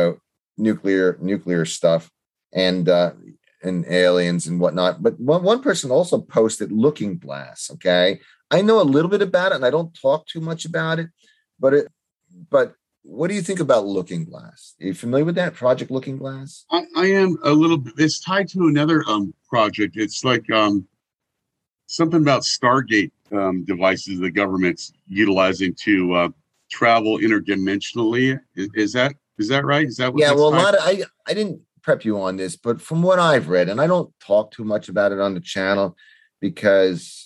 nuclear stuff and aliens and whatnot. But one person also posted Looking Glass. Okay, I know a little bit about it, and I don't talk too much about it. But what do you think about Looking Glass? Are you familiar with that project, Looking Glass? I am a little bit. It's tied to another project. It's like something about Stargate devices the government's utilizing to travel interdimensionally. Is that right? Is that what? Yeah. Well, I didn't prep you on this, but from what I've read, and I don't talk too much about it on the channel because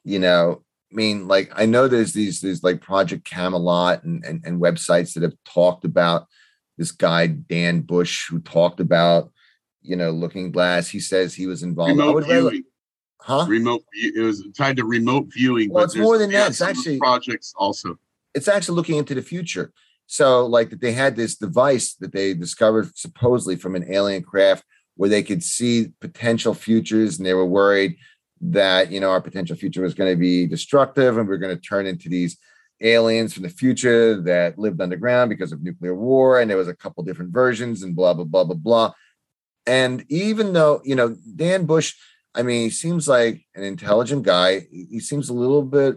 like I know there's these like Project Camelot and websites that have talked about this guy Dan Bush who talked about Looking Glass. He says he was involved. Remote viewing. Remote. It was tied to remote viewing. Well, it's more than that. It's actually projects also. It's actually looking into the future. So like that they had this device that they discovered supposedly from an alien craft where they could see potential futures, and they were worried that our potential future was going to be destructive and we're going to turn into these aliens from the future that lived underground because of nuclear war, and there was a couple different versions and blah blah blah blah blah. And even though Dan Bush, I mean, he seems like an intelligent guy, he seems a little bit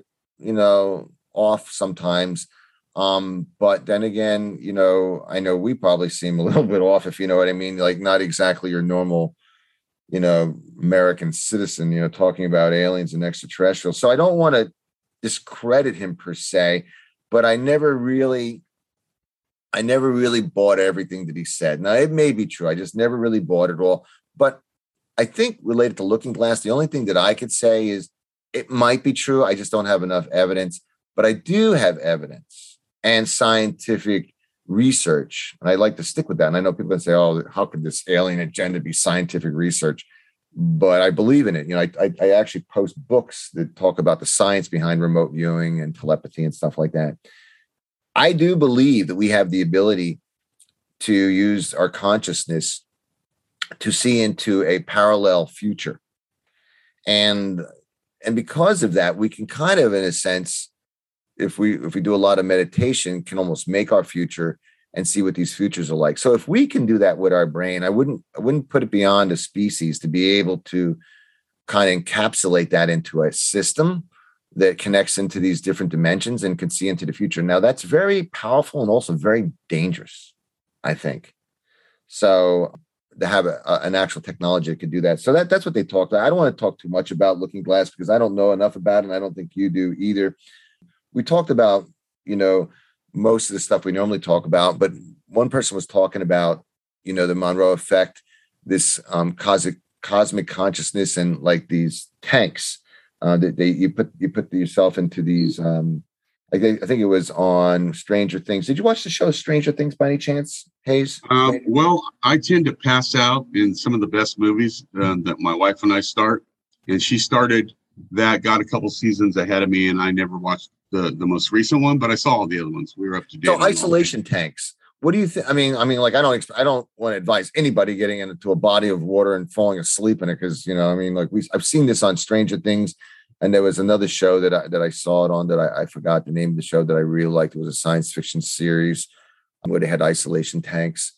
off sometimes, but then again, I know we probably seem a little bit off, if you know what I mean, like not exactly your normal American citizen, talking about aliens and extraterrestrials. So I don't want to discredit him per se, but I never really bought everything that he said. Now it may be true. I just never really bought it all. But I think related to Looking Glass, the only thing that I could say is it might be true. I just don't have enough evidence, but I do have evidence and scientific research, and I like to stick with that. And I know people say, "Oh, how could this alien agenda be scientific research?" But I believe in it. I actually post books that talk about the science behind remote viewing and telepathy and stuff like that. I do believe that we have the ability to use our consciousness to see into a parallel future, and because of that, we can kind of, in a sense, if we do a lot of meditation, can almost make our future and see what these futures are like. So if we can do that with our brain, I wouldn't put it beyond a species to be able to kind of encapsulate that into a system that connects into these different dimensions and can see into the future. Now that's very powerful and also very dangerous, I think. So to have an actual technology that could do that. So that's what they talked about. I don't want to talk too much about Looking Glass because I don't know enough about it, and I don't think you do either. We talked about, most of the stuff we normally talk about, but one person was talking about, the Monroe effect, this cosmic consciousness, and like these tanks that you put yourself into these. I think it was on Stranger Things. Did you watch the show Stranger Things by any chance, Hayes? Well, I tend to pass out in some of the best movies that my wife and I start, and she started that, got a couple seasons ahead of me, and I never watched the most recent one, but I saw all the other ones. We were up to date. So isolation tanks. What do you think? I mean, like I don't want to advise anybody getting into a body of water and falling asleep in it because I've seen this on Stranger Things, and there was another show that I saw it on that I forgot the name of the show that I really liked. It was a science fiction series where they had isolation tanks.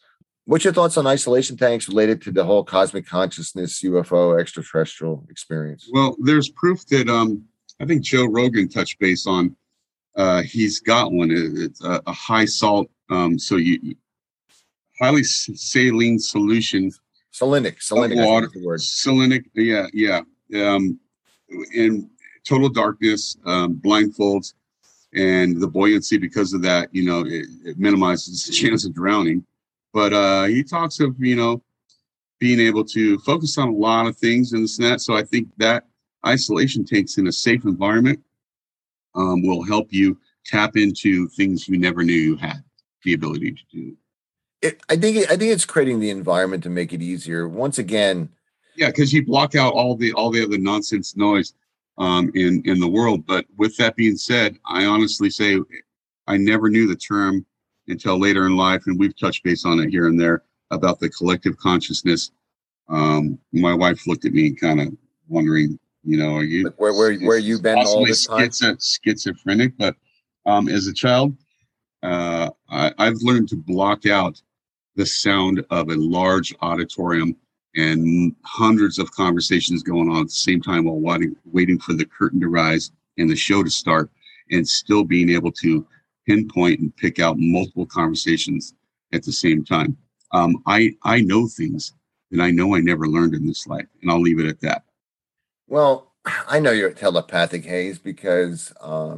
What's your thoughts on isolation tanks related to the whole cosmic consciousness, UFO, extraterrestrial experience? Well, there's proof that I think Joe Rogan touched base on. He's got one. It's a high salt, so you highly saline solution. Salinic Water. The word. Salinic, yeah. In total darkness, blindfolds, and the buoyancy because of that, it minimizes the chance of drowning. But he talks of, being able to focus on a lot of things in this net. So I think that isolation tanks in a safe environment will help you tap into things you never knew you had the ability to do. I think it's creating the environment to make it easier. Once again, yeah, because you block out all the other nonsense noise in the world. But with that being said, I honestly say I never knew the term until later in life, and we've touched base on it here and there about the collective consciousness. My wife looked at me kind of wondering, are you like where you been all this time? Schizophrenic, but as a child, I've learned to block out the sound of a large auditorium and hundreds of conversations going on at the same time while waiting for the curtain to rise and the show to start, and still being able to pinpoint and pick out multiple conversations at the same time. I know things that I know I never learned in this life, and I'll leave it at that. Well, I know you're telepathic, Hayes, because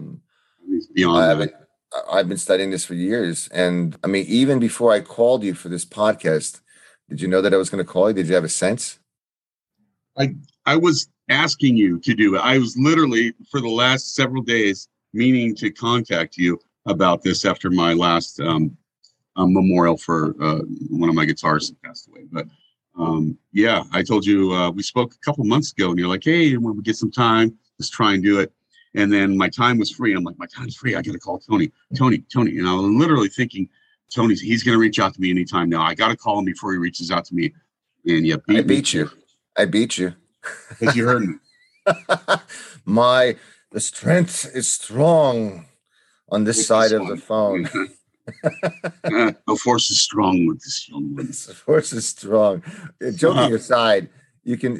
I've been studying this for years. And I mean, even before I called you for this podcast, did you know that I was going to call you? Did you have a sense? I was asking you to do it. I was literally, for the last several days, meaning to contact you about this after my last memorial for one of my guitarists that passed away. But I told you, we spoke a couple months ago, and you're like, hey, when we get some time, let's try and do it. And then my time was free. I'm like, my time's free. I got to call Tony. And I was literally thinking, he's going to reach out to me anytime now. I got to call him before he reaches out to me. And yeah, I beat you. Because you heard me. The strength is strong on this side of the phone. The force is strong with this young one. The force is strong. Joking aside, you can,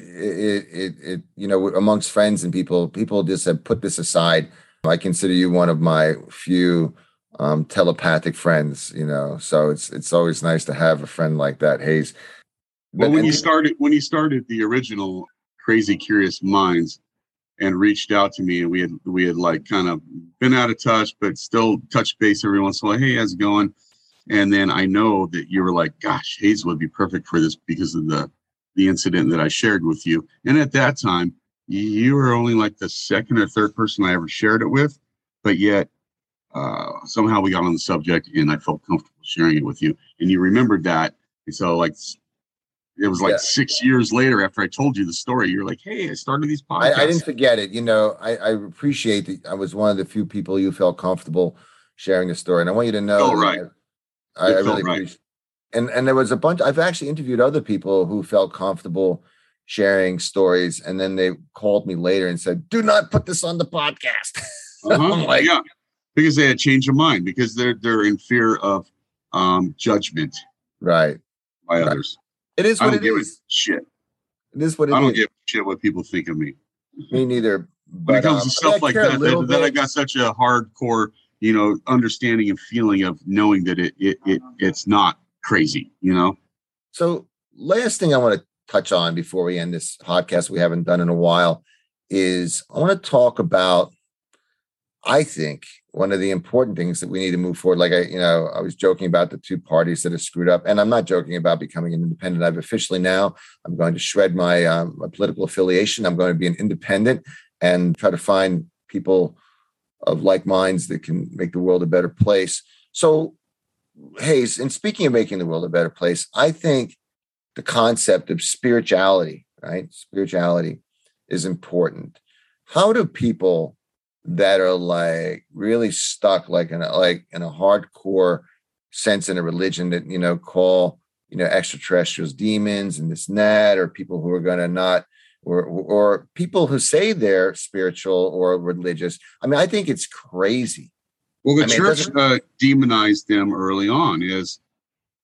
amongst friends and people just have put this aside. I consider you one of my few telepathic friends, so it's always nice to have a friend like that, Hayes. Well, when you started the original Crazy Curious Minds and reached out to me, and we had like kind of been out of touch, but still touch base every once in a while. Hey, how's it going? And then I know that you were like, gosh, Hayes would be perfect for this because of the incident that I shared with you. And at that time, you were only like the second or third person I ever shared it with, but yet somehow we got on the subject and I felt comfortable sharing it with you. And you remembered that. And so it was 6 years later after I told you the story, you're like, hey, I started these podcasts. I didn't forget it. I appreciate that I was one of the few people you felt comfortable sharing the story. And I want you to know I really appreciate it. And there was a bunch. I've actually interviewed other people who felt comfortable sharing stories, and then they called me later and said, "Do not put this on the podcast." I'm like, yeah, because they had changed their mind because they're in fear of judgment, right, by others. It is what it is. Shit. It is what it is. I don't give a shit what people think of me. Me neither. When it comes to stuff like that, I got such a hardcore, understanding and feeling of knowing that it's not crazy, So last thing I want to touch on before we end this podcast we haven't done in a while is I want to talk about, I think, one of the important things that we need to move forward. Like I was joking about the two parties that are screwed up, and I'm not joking about becoming an independent. I've officially now, I'm going to shred my political affiliation. I'm going to be an independent and try to find people of like minds that can make the world a better place. So, Hayes, and speaking of making the world a better place, I think the concept of spirituality, right? Spirituality is important. How do people that are like really stuck, like in a hardcore sense in a religion that, call, extraterrestrials demons and this and that, or people who are going to not, or people who say they're spiritual or religious. I mean, I think it's crazy. Well, the church demonized them early on as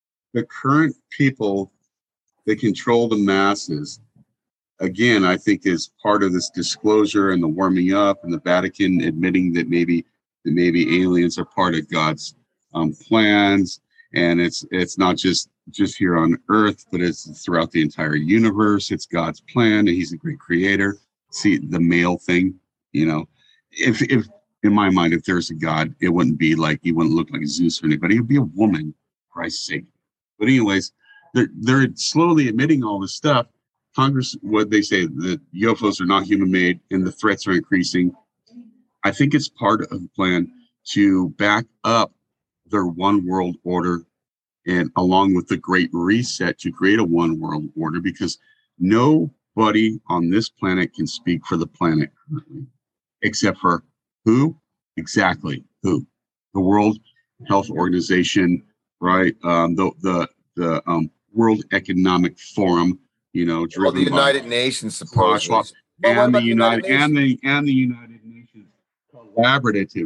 the current people that control the masses, again, I think is part of this disclosure and the warming up and the Vatican admitting that maybe aliens are part of God's plans, and it's not just here on Earth, but it's throughout the entire universe. It's God's plan, and He's a great creator. See the male thing, if in my mind, if there's a God, it wouldn't be like, he wouldn't look like Zeus or anybody. It would be a woman, for Christ's sake. But anyways, they're slowly admitting all this stuff. Congress, what they say, that UFOs are not human made and the threats are increasing. I think it's part of the plan to back up their one world order, and along with the Great Reset, to create a one world order, because nobody on this planet can speak for the planet currently, except for who? Exactly who? The World Health Organization, right? The World Economic Forum, driven the United by Nations, supposedly. and the United Nations collaborative,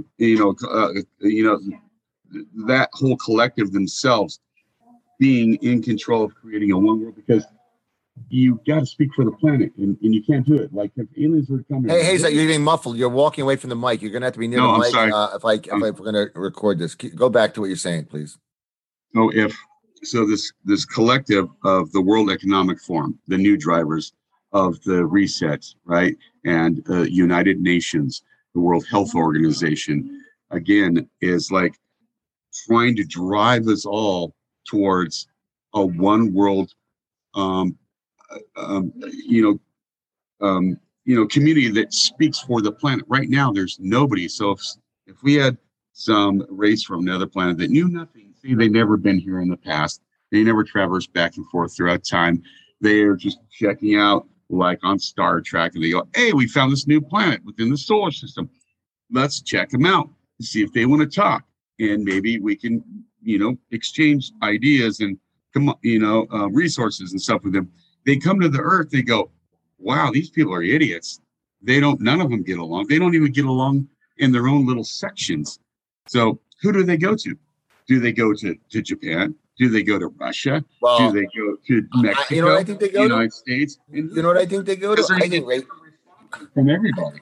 that whole collective themselves being in control of creating a one world, because you got to speak for the planet, and you can't do it. Like, if aliens were coming. Hey, you're getting muffled. You're walking away from the mic. You're gonna have to be near the mic. Sorry. If we're gonna record this, go back to what you're saying, please. This collective of the World Economic Forum, the new drivers of the reset, right, and United Nations, the World Health Organization, again, is like trying to drive us all towards a one world community that speaks for the planet. Right now, there's nobody. So if we had some race from another planet that knew nothing, see, they've never been here in the past. They never traversed back and forth throughout time. They are just checking out, like on Star Trek, and they go, "Hey, we found this new planet within the solar system. Let's check them out and see if they want to talk, and maybe we can, exchange ideas and resources and stuff with them." They come to the Earth, they go, "Wow, these people are idiots. None of them get along. They don't even get along in their own little sections." So who do they go to? Do they go to Japan? Do they go to Russia? Do they go to Mexico? You know what I think they go to? United States? You know what I think they go to? I think from everybody.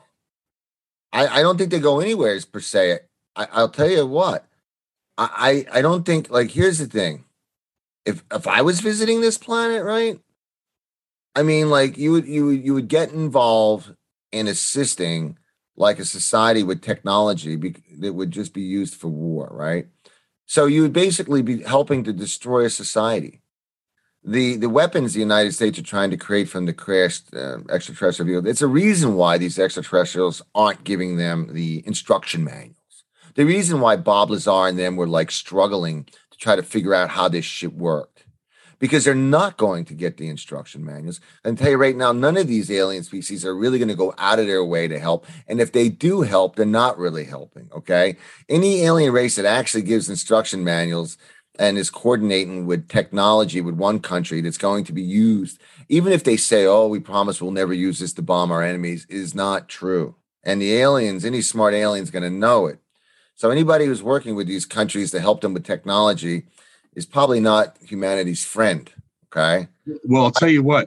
I don't think they go anywhere per se. I'll tell you what. I don't think, like, here's the thing. If I was visiting this planet, right? I mean, like, you would get involved in assisting, like, a society with technology that would just be used for war, right? So you would basically be helping to destroy a society. The weapons the United States are trying to create from the crashed extraterrestrial vehicle, it's a reason why these extraterrestrials aren't giving them the instruction manuals. The reason why Bob Lazar and them were, like, struggling to try to figure out how this shit worked, because they're not going to get the instruction manuals. And tell you right now, none of these alien species are really going to go out of their way to help. And if they do help, they're not really helping, okay? Any alien race that actually gives instruction manuals and is coordinating with technology with one country that's going to be used, even if they say, "Oh, we promise we'll never use this to bomb our enemies," is not true. And the aliens, any smart alien is going to know it. So anybody who's working with these countries to help them with technology is probably not humanity's friend. Okay. Well, I'll tell you what,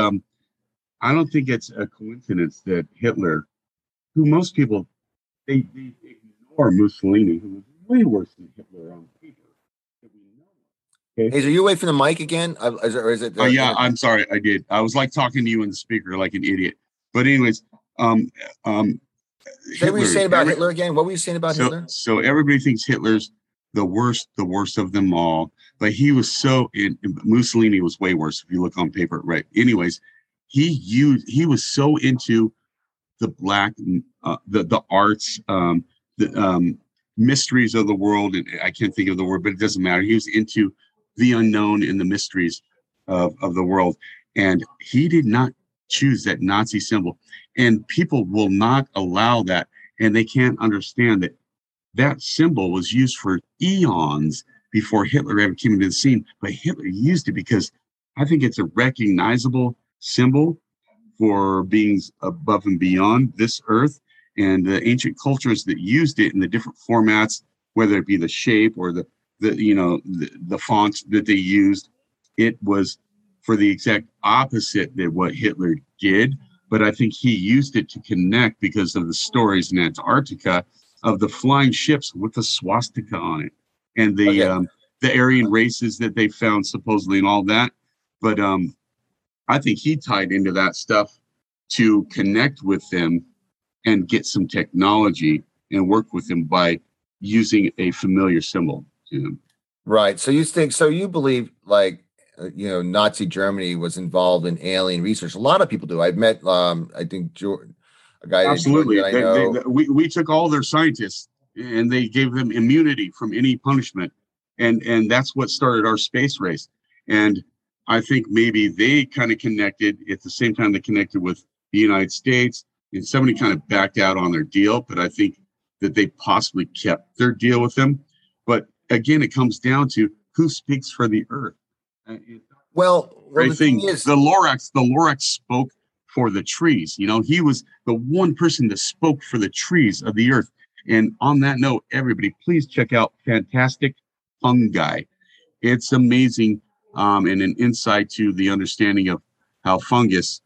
I don't think it's a coincidence that Hitler, who most people, they ignore Mussolini, who was way worse than Hitler on paper. Okay. Hey, are you away from the mic again? Or is it? Oh yeah, I'm sorry, I did. I was like talking to you in the speaker like an idiot. But anyways, Say what you were saying about Hitler again. What were you saying about Hitler? So everybody thinks Hitler's the worst of them all. But he was Mussolini was way worse if you look on paper, right? Anyways, he was so into the black, the arts, the mysteries of the world. And I can't think of the word, but it doesn't matter. He was into the unknown and the mysteries of the world. And he did not choose that Nazi symbol. And people will not allow that. And they can't understand that that symbol was used for eons before Hitler ever came into the scene. But Hitler used it because I think it's a recognizable symbol for beings above and beyond this earth. And the ancient cultures that used it in the different formats, whether it be the shape or the the fonts that they used. It was for the exact opposite that what Hitler did, but I think he used it to connect because of the stories in Antarctica of the flying ships with the swastika on it and Okay. the Aryan races that they found supposedly and all that. But I think he tied into that stuff to connect with them and get some technology and work with them by using a familiar symbol to them. Right. So you believe like, Nazi Germany was involved in alien research. A lot of people do. I've met, I think, a guy named Jordan Absolutely. that I know. We took all their scientists and they gave them immunity from any punishment. And that's what started our space race. And I think maybe they kind of connected at the same time they connected with the United States, and somebody kind of backed out on their deal. But I think that they possibly kept their deal with them. But again, it comes down to who speaks for the Earth. Well, the Thing thing is, the Lorax spoke for the trees. He was the one person that spoke for the trees of the Earth. And on that note, everybody, please check out Fantastic Fungi. It's amazing, and an insight to the understanding of how fungus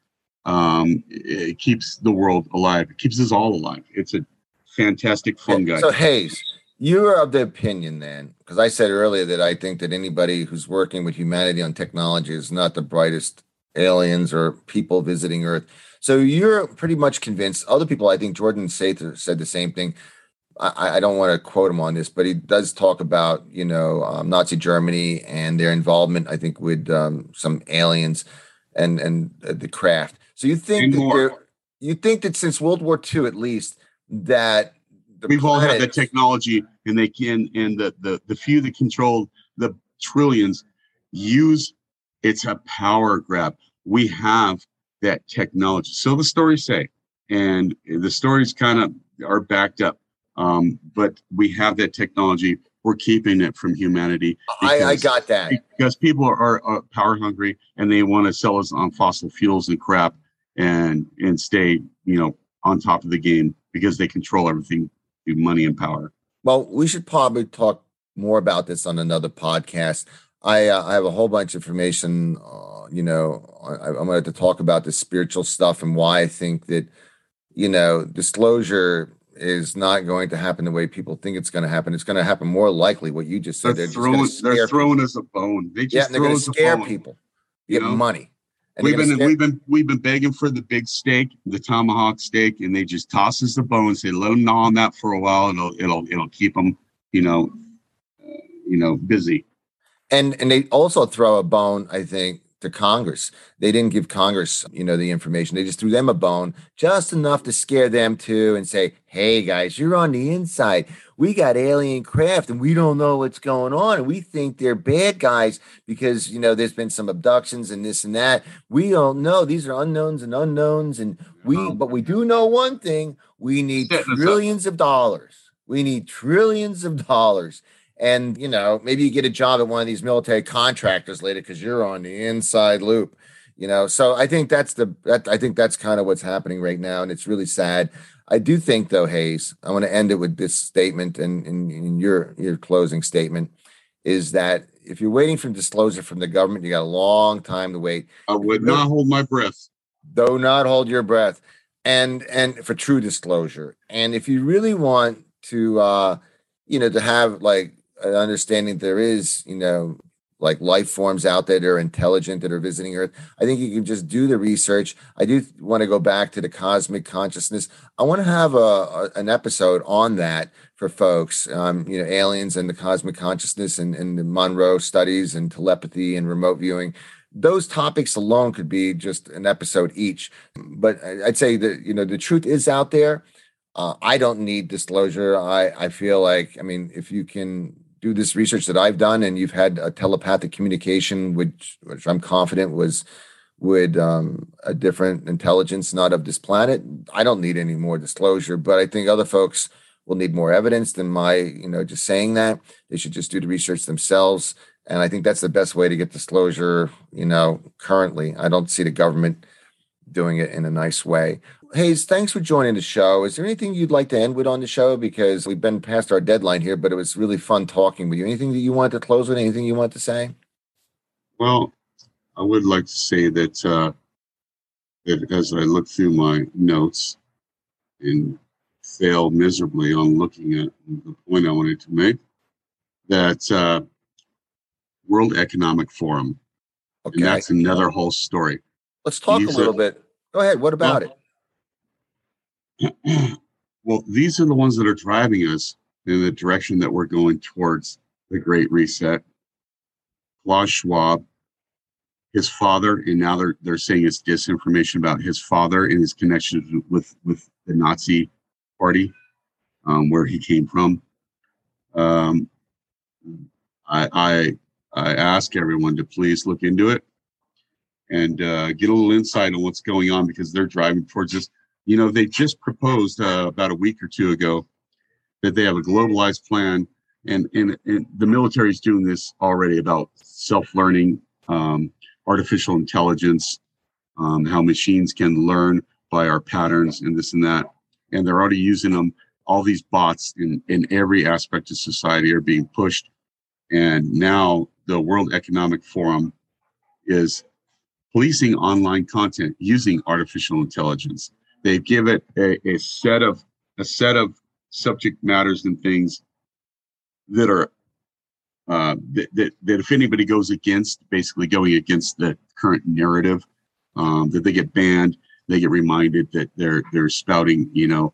it keeps the world alive. It keeps us all alive. It's a fantastic fungi. so Hayes, you're of the opinion then, because I said earlier that I think that anybody who's working with humanity on technology is not the brightest aliens or people visiting Earth. So you're pretty much convinced. Other people, I think Jordan Sather said the same thing. I don't want to quote him on this, but he does talk about, Nazi Germany and their involvement, I think, with some aliens and the craft. So you think that since World War II, at least, that we've all had the technology, and they can, and the few that control the trillions use. It's a power grab. We have that technology. So the stories say, and the stories kind of are backed up. But we have that technology. We're keeping it from humanity. I got that. Because people are power hungry and they want to sell us on fossil fuels and crap and stay, on top of the game because they control everything through money and power. Well, we should probably talk more about this on another podcast. I have a whole bunch of information. I'm going to talk about the spiritual stuff and why I think that, disclosure is not going to happen the way people think it's going to happen. It's going to happen more likely what you just said. They're throwing us a bone. They just they're going to scare people, get money. And we've been begging for the big steak, the tomahawk steak, and they just toss us the bones. They let them gnaw on that for a while, and it'll keep them, busy. And they also throw a bone, I think, to Congress. They didn't give Congress, the information. They just threw them a bone, just enough to scare them too, and say, "Hey guys, you're on the inside. We got alien craft, and we don't know what's going on. And we think they're bad guys because there's been some abductions and this and that. We don't know. These are unknowns and unknowns, but we do know one thing: we need trillions of dollars. We need trillions of dollars." And, maybe you get a job at one of these military contractors later because you're on the inside loop, So I think that's kind of what's happening right now. And it's really sad. I do think, though, Hayes, I want to end it with this statement and in your closing statement is that if you're waiting for disclosure from the government, you got a long time to wait. I would not hold my breath. Do not hold your breath. And for true disclosure. And if you really want to, to have like, an understanding there is, like life forms out there that are intelligent that are visiting Earth. I think you can just do the research. I do want to go back to the cosmic consciousness. I want to have an episode on that for folks, aliens and the cosmic consciousness and the Monroe studies and telepathy and remote viewing. Those topics alone could be just an episode each. But I'd say that, the truth is out there. I don't need disclosure. I feel like, if you can do this research that I've done and you've had a telepathic communication, which I'm confident was with a different intelligence, not of this planet, I don't need any more disclosure. But I think other folks will need more evidence than my, just saying that. They should just do the research themselves. And I think that's the best way to get disclosure, currently. I don't see the government doing it in a nice way. Hayes, thanks for joining the show. Is there anything you'd like to end with on the show? Because we've been past our deadline here, but it was really fun talking with you. Anything that you wanted to close with? Anything you want to say? Well, I would like to say that as I look through my notes and fail miserably on looking at the point I wanted to make, that World Economic Forum, and Okay. that's another whole story. Let's talk a little bit. Go ahead. What about it? Well, these are the ones that are driving us in the direction that we're going towards the Great Reset. Klaus Schwab, his father, and now they're saying it's disinformation about his father and his connections with the Nazi Party, where he came from. I ask everyone to please look into it and get a little insight on what's going on, because they're driving towards this. You know, they just proposed about a week or two ago that they have a globalized plan, and the military is doing this already about self-learning, artificial intelligence, how machines can learn by our patterns and this and that. And they're already using them. All these bots in every aspect of society are being pushed. And now the World Economic Forum is policing online content using artificial intelligence. They give it a set of subject matters and things that are that if anybody goes against, basically going against the current narrative, that they get banned. They get reminded that they're spouting,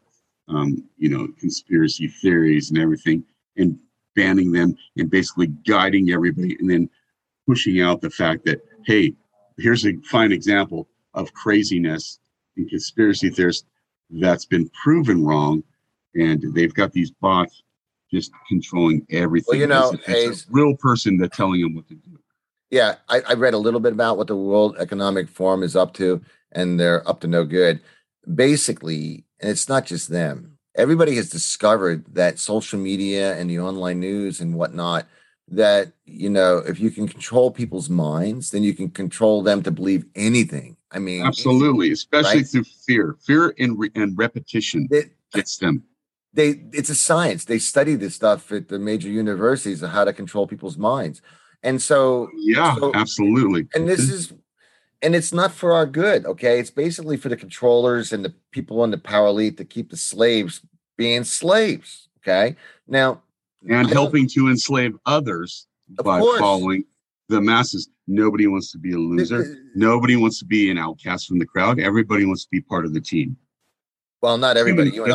conspiracy theories and everything, and banning them and basically guiding everybody, and then pushing out the fact that, hey, here's a fine example of craziness and conspiracy theorists that's been proven wrong, and they've got these bots just controlling everything. Well, it's a real person that's telling them what to do. Yeah, I read a little bit about what the World Economic Forum is up to, and they're up to no good. Basically, and it's not just them. Everybody has discovered that social media and the online news and whatnot, that, if you can control people's minds, then you can control them to believe anything. I mean, absolutely, especially right? Through fear and repetition gets them. It's a science. They study this stuff at the major universities of how to control people's minds. And so, absolutely. And it's not for our good. Okay. It's basically for the controllers and the people in the power elite to keep the slaves being slaves. Okay. Now, and helping to enslave others by following the masses. Nobody wants to be a loser. Nobody wants to be an outcast from the crowd. Everybody wants to be part of the team. Well, not everybody. You and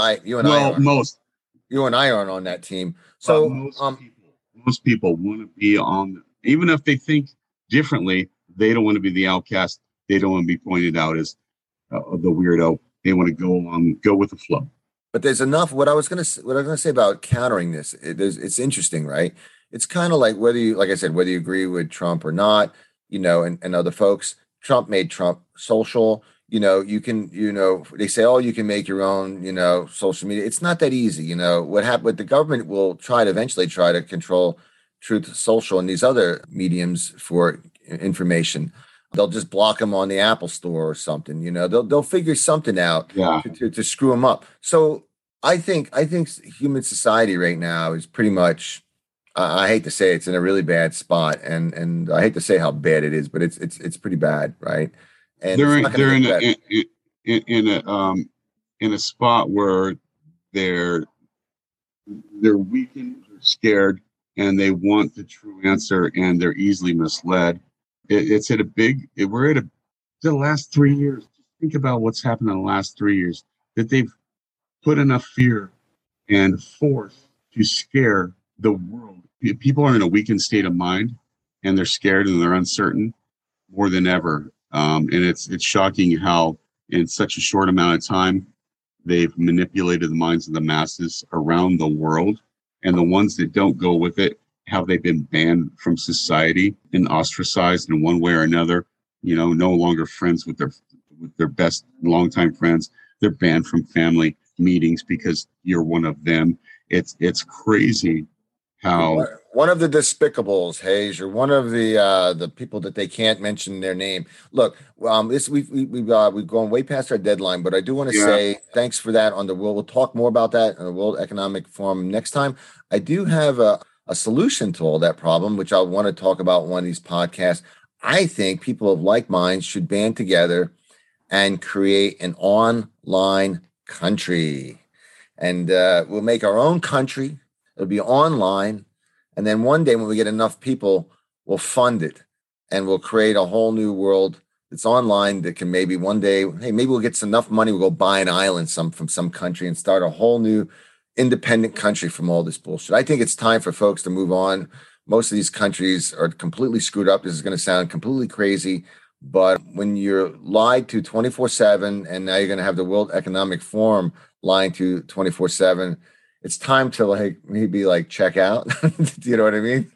I aren't on that team. So most people want to be on, even if they think differently. They don't want to be the outcast. They don't want to be pointed out as the weirdo. They want to go with the flow. But there's enough. What I was going to say about countering this, it's interesting, right? It's kind of like whether you agree with Trump or not, and other folks. Trump made Trump social. You can, they say, oh, you can make your own, social media. It's not that easy. What happened? The government will eventually try to control Truth Social and these other mediums for information. They'll just block them on the Apple Store or something. They'll figure something out to screw them up. So I think human society right now is pretty much. I hate to say it's in a really bad spot, and I hate to say how bad it is, but it's pretty bad, right? And they're in a spot where they're weakened, they're scared, and they want the true answer, and they're easily misled. We're at the last 3 years. Think about what's happened in the last 3 years, that they've put enough fear and force to scare the world. People are in a weakened state of mind, and they're scared and they're uncertain more than ever. And it's shocking how in such a short amount of time they've manipulated the minds of the masses around the world. And the ones that don't go with it, have they been banned from society and ostracized in one way or another? No longer friends with their best longtime friends. They're banned from family meetings because you're one of them. It's crazy how one of the despicables, Hayes, or one of the people that they can't mention their name. Look, this we've gone way past our deadline, but I do want to Yeah. say thanks for that. We'll talk more about that on the World Economic Forum next time. I do have a solution to all that problem, which I want to talk about in one of these podcasts. I think people of like minds should band together and create an online country, and we'll make our own country. It'll be online. And then one day when we get enough people, we'll fund it and we'll create a whole new world that's online that can maybe one day, hey, maybe we'll get enough money, we'll go buy an island from some country and start a whole new independent country from all this bullshit. I think it's time for folks to move on. Most of these countries are completely screwed up. This is going to sound completely crazy, but when you're lied to 24/7, and now you're going to have the World Economic Forum lying to 24/7, it's time to maybe check out. Do you know what I mean?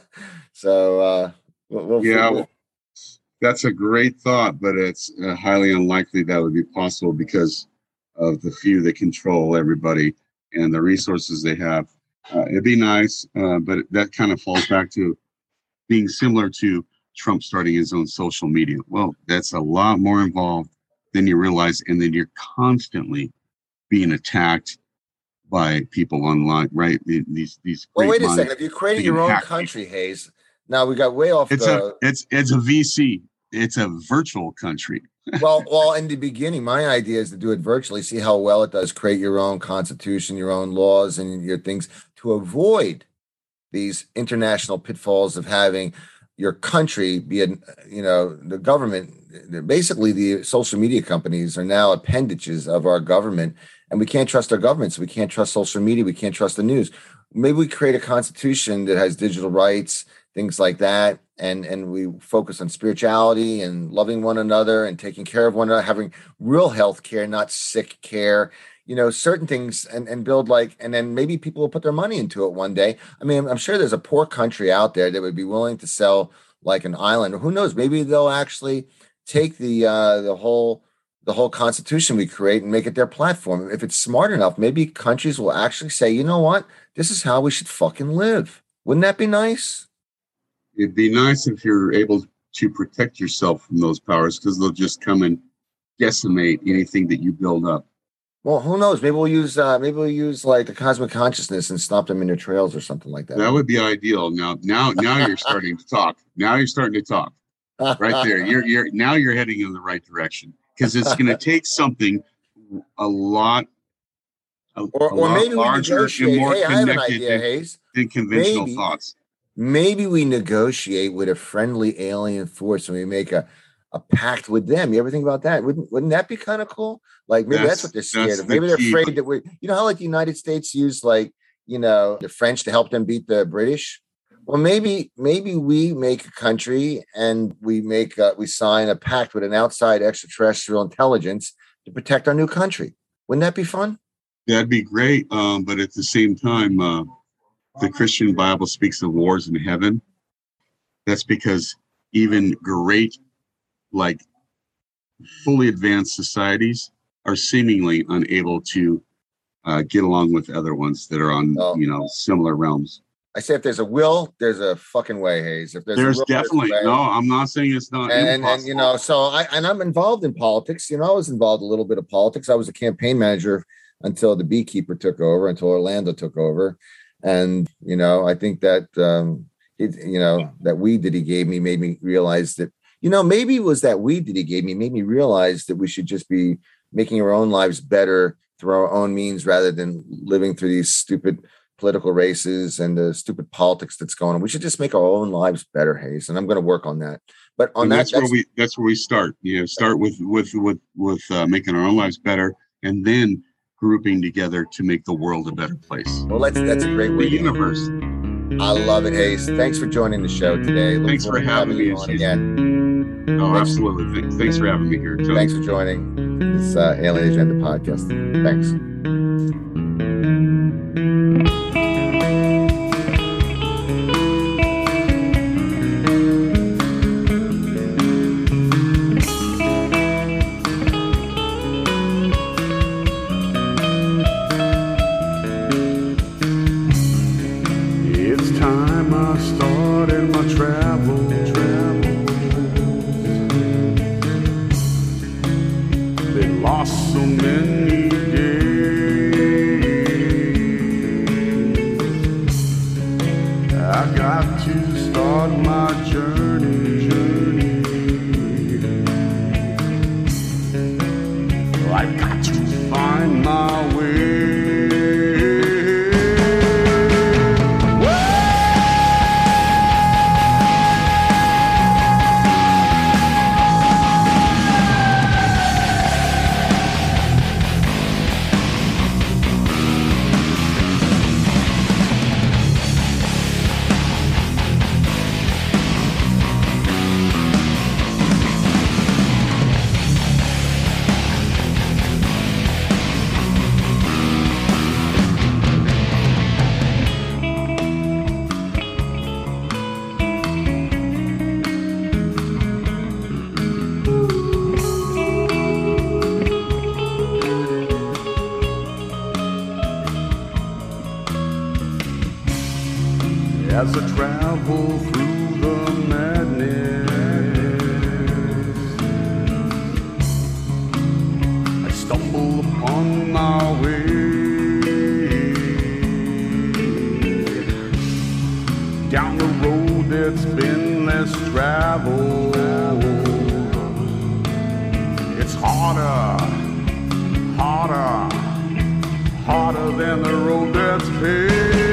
So well, that's a great thought, but it's highly unlikely that would be possible because of the few that control everybody and the resources they have. It'd be nice, but that kind of falls back to being similar to Trump starting his own social media. Well, that's a lot more involved than you realize, and then you're constantly being attacked by people online, right? These. Well, wait a second. If you created your own country, Hayes, now we got way off. It's a VC. It's a virtual country. well, in the beginning, my idea is to do it virtually. See how well it does. Create your own constitution, your own laws, and your things to avoid these international pitfalls of having your country be the government. Basically, the social media companies are now appendages of our government. And we can't trust our governments. We can't trust social media. We can't trust the news. Maybe we create a constitution that has digital rights, things like that. And we focus on spirituality and loving one another and taking care of one another, having real health care, not sick care, certain things and build and then maybe people will put their money into it one day. I mean, I'm sure there's a poor country out there that would be willing to sell an island, or who knows, maybe they'll actually take the whole constitution we create and make it their platform. If it's smart enough, maybe countries will actually say, you know what, this is how we should fucking live. Wouldn't that be nice? It'd be nice if you're able to protect yourself from those powers, because they'll just come and decimate anything that you build up. Well, who knows? Maybe we'll use a cosmic consciousness and stop them in their trails or something like that. That would be ideal. Now you're starting to talk. Now you're starting to talk. Right there. You're heading in the right direction. Because it's going to take something a lot maybe larger and more I have an idea, Hayes. Than conventional thoughts. Maybe we negotiate with a friendly alien force and we make a pact with them. You ever think about that? Wouldn't that be kind of cool? Maybe that's what they're scared of. Maybe they're afraid that how the United States used the French to help them beat the British. Well, maybe we make a country and we sign a pact with an outside extraterrestrial intelligence to protect our new country. Wouldn't that be fun? That'd be great. But at the same time, the Christian Bible speaks of wars in heaven. That's because even great, fully advanced societies are seemingly unable to get along with other ones that are on, similar realms. I say if there's a will, there's a fucking way, Hayes. If there's will, definitely no. I'm not saying it's not impossible. And so I'm involved in politics. I was involved a little bit of politics. I was a campaign manager until the beekeeper took over, until Orlando took over, and I think that that weed that he gave me made me realize that maybe it was that weed that he gave me made me realize that we should just be making our own lives better through our own means rather than living through these stupid political races and the stupid politics that's going on. We should just make our own lives better, Hayes, and I'm going to work on that. But that's where we start. Start with making our own lives better, and then grouping together to make the world a better place. Well, that's a great way. The universe. I love it, Hayes. Thanks for joining the show today. Thanks for having me on again. Oh, absolutely. Thanks for having me here, Tony. Thanks for joining this Alien Agenda podcast. Thanks. as I travel through the madness. I stumble upon my way down the road that's been less traveled. It's harder, harder, harder than the road that's paved.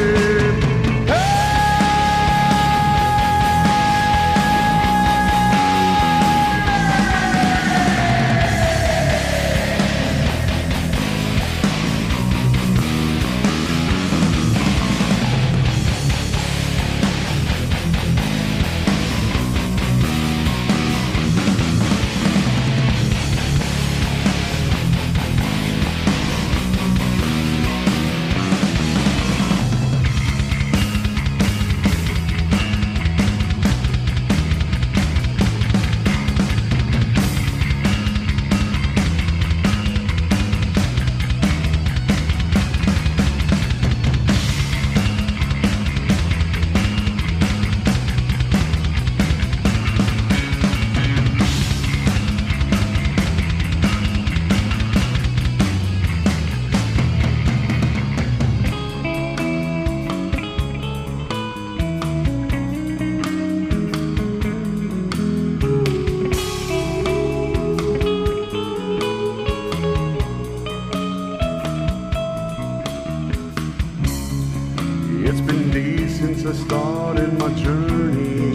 It's been days since I started my journey.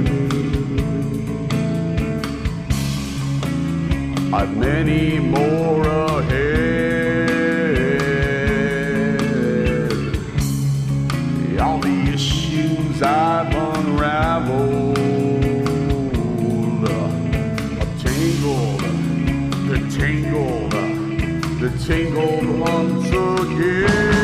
I've many more ahead. All the issues I've unraveled are tangled, they're tangled, they're tangled once again.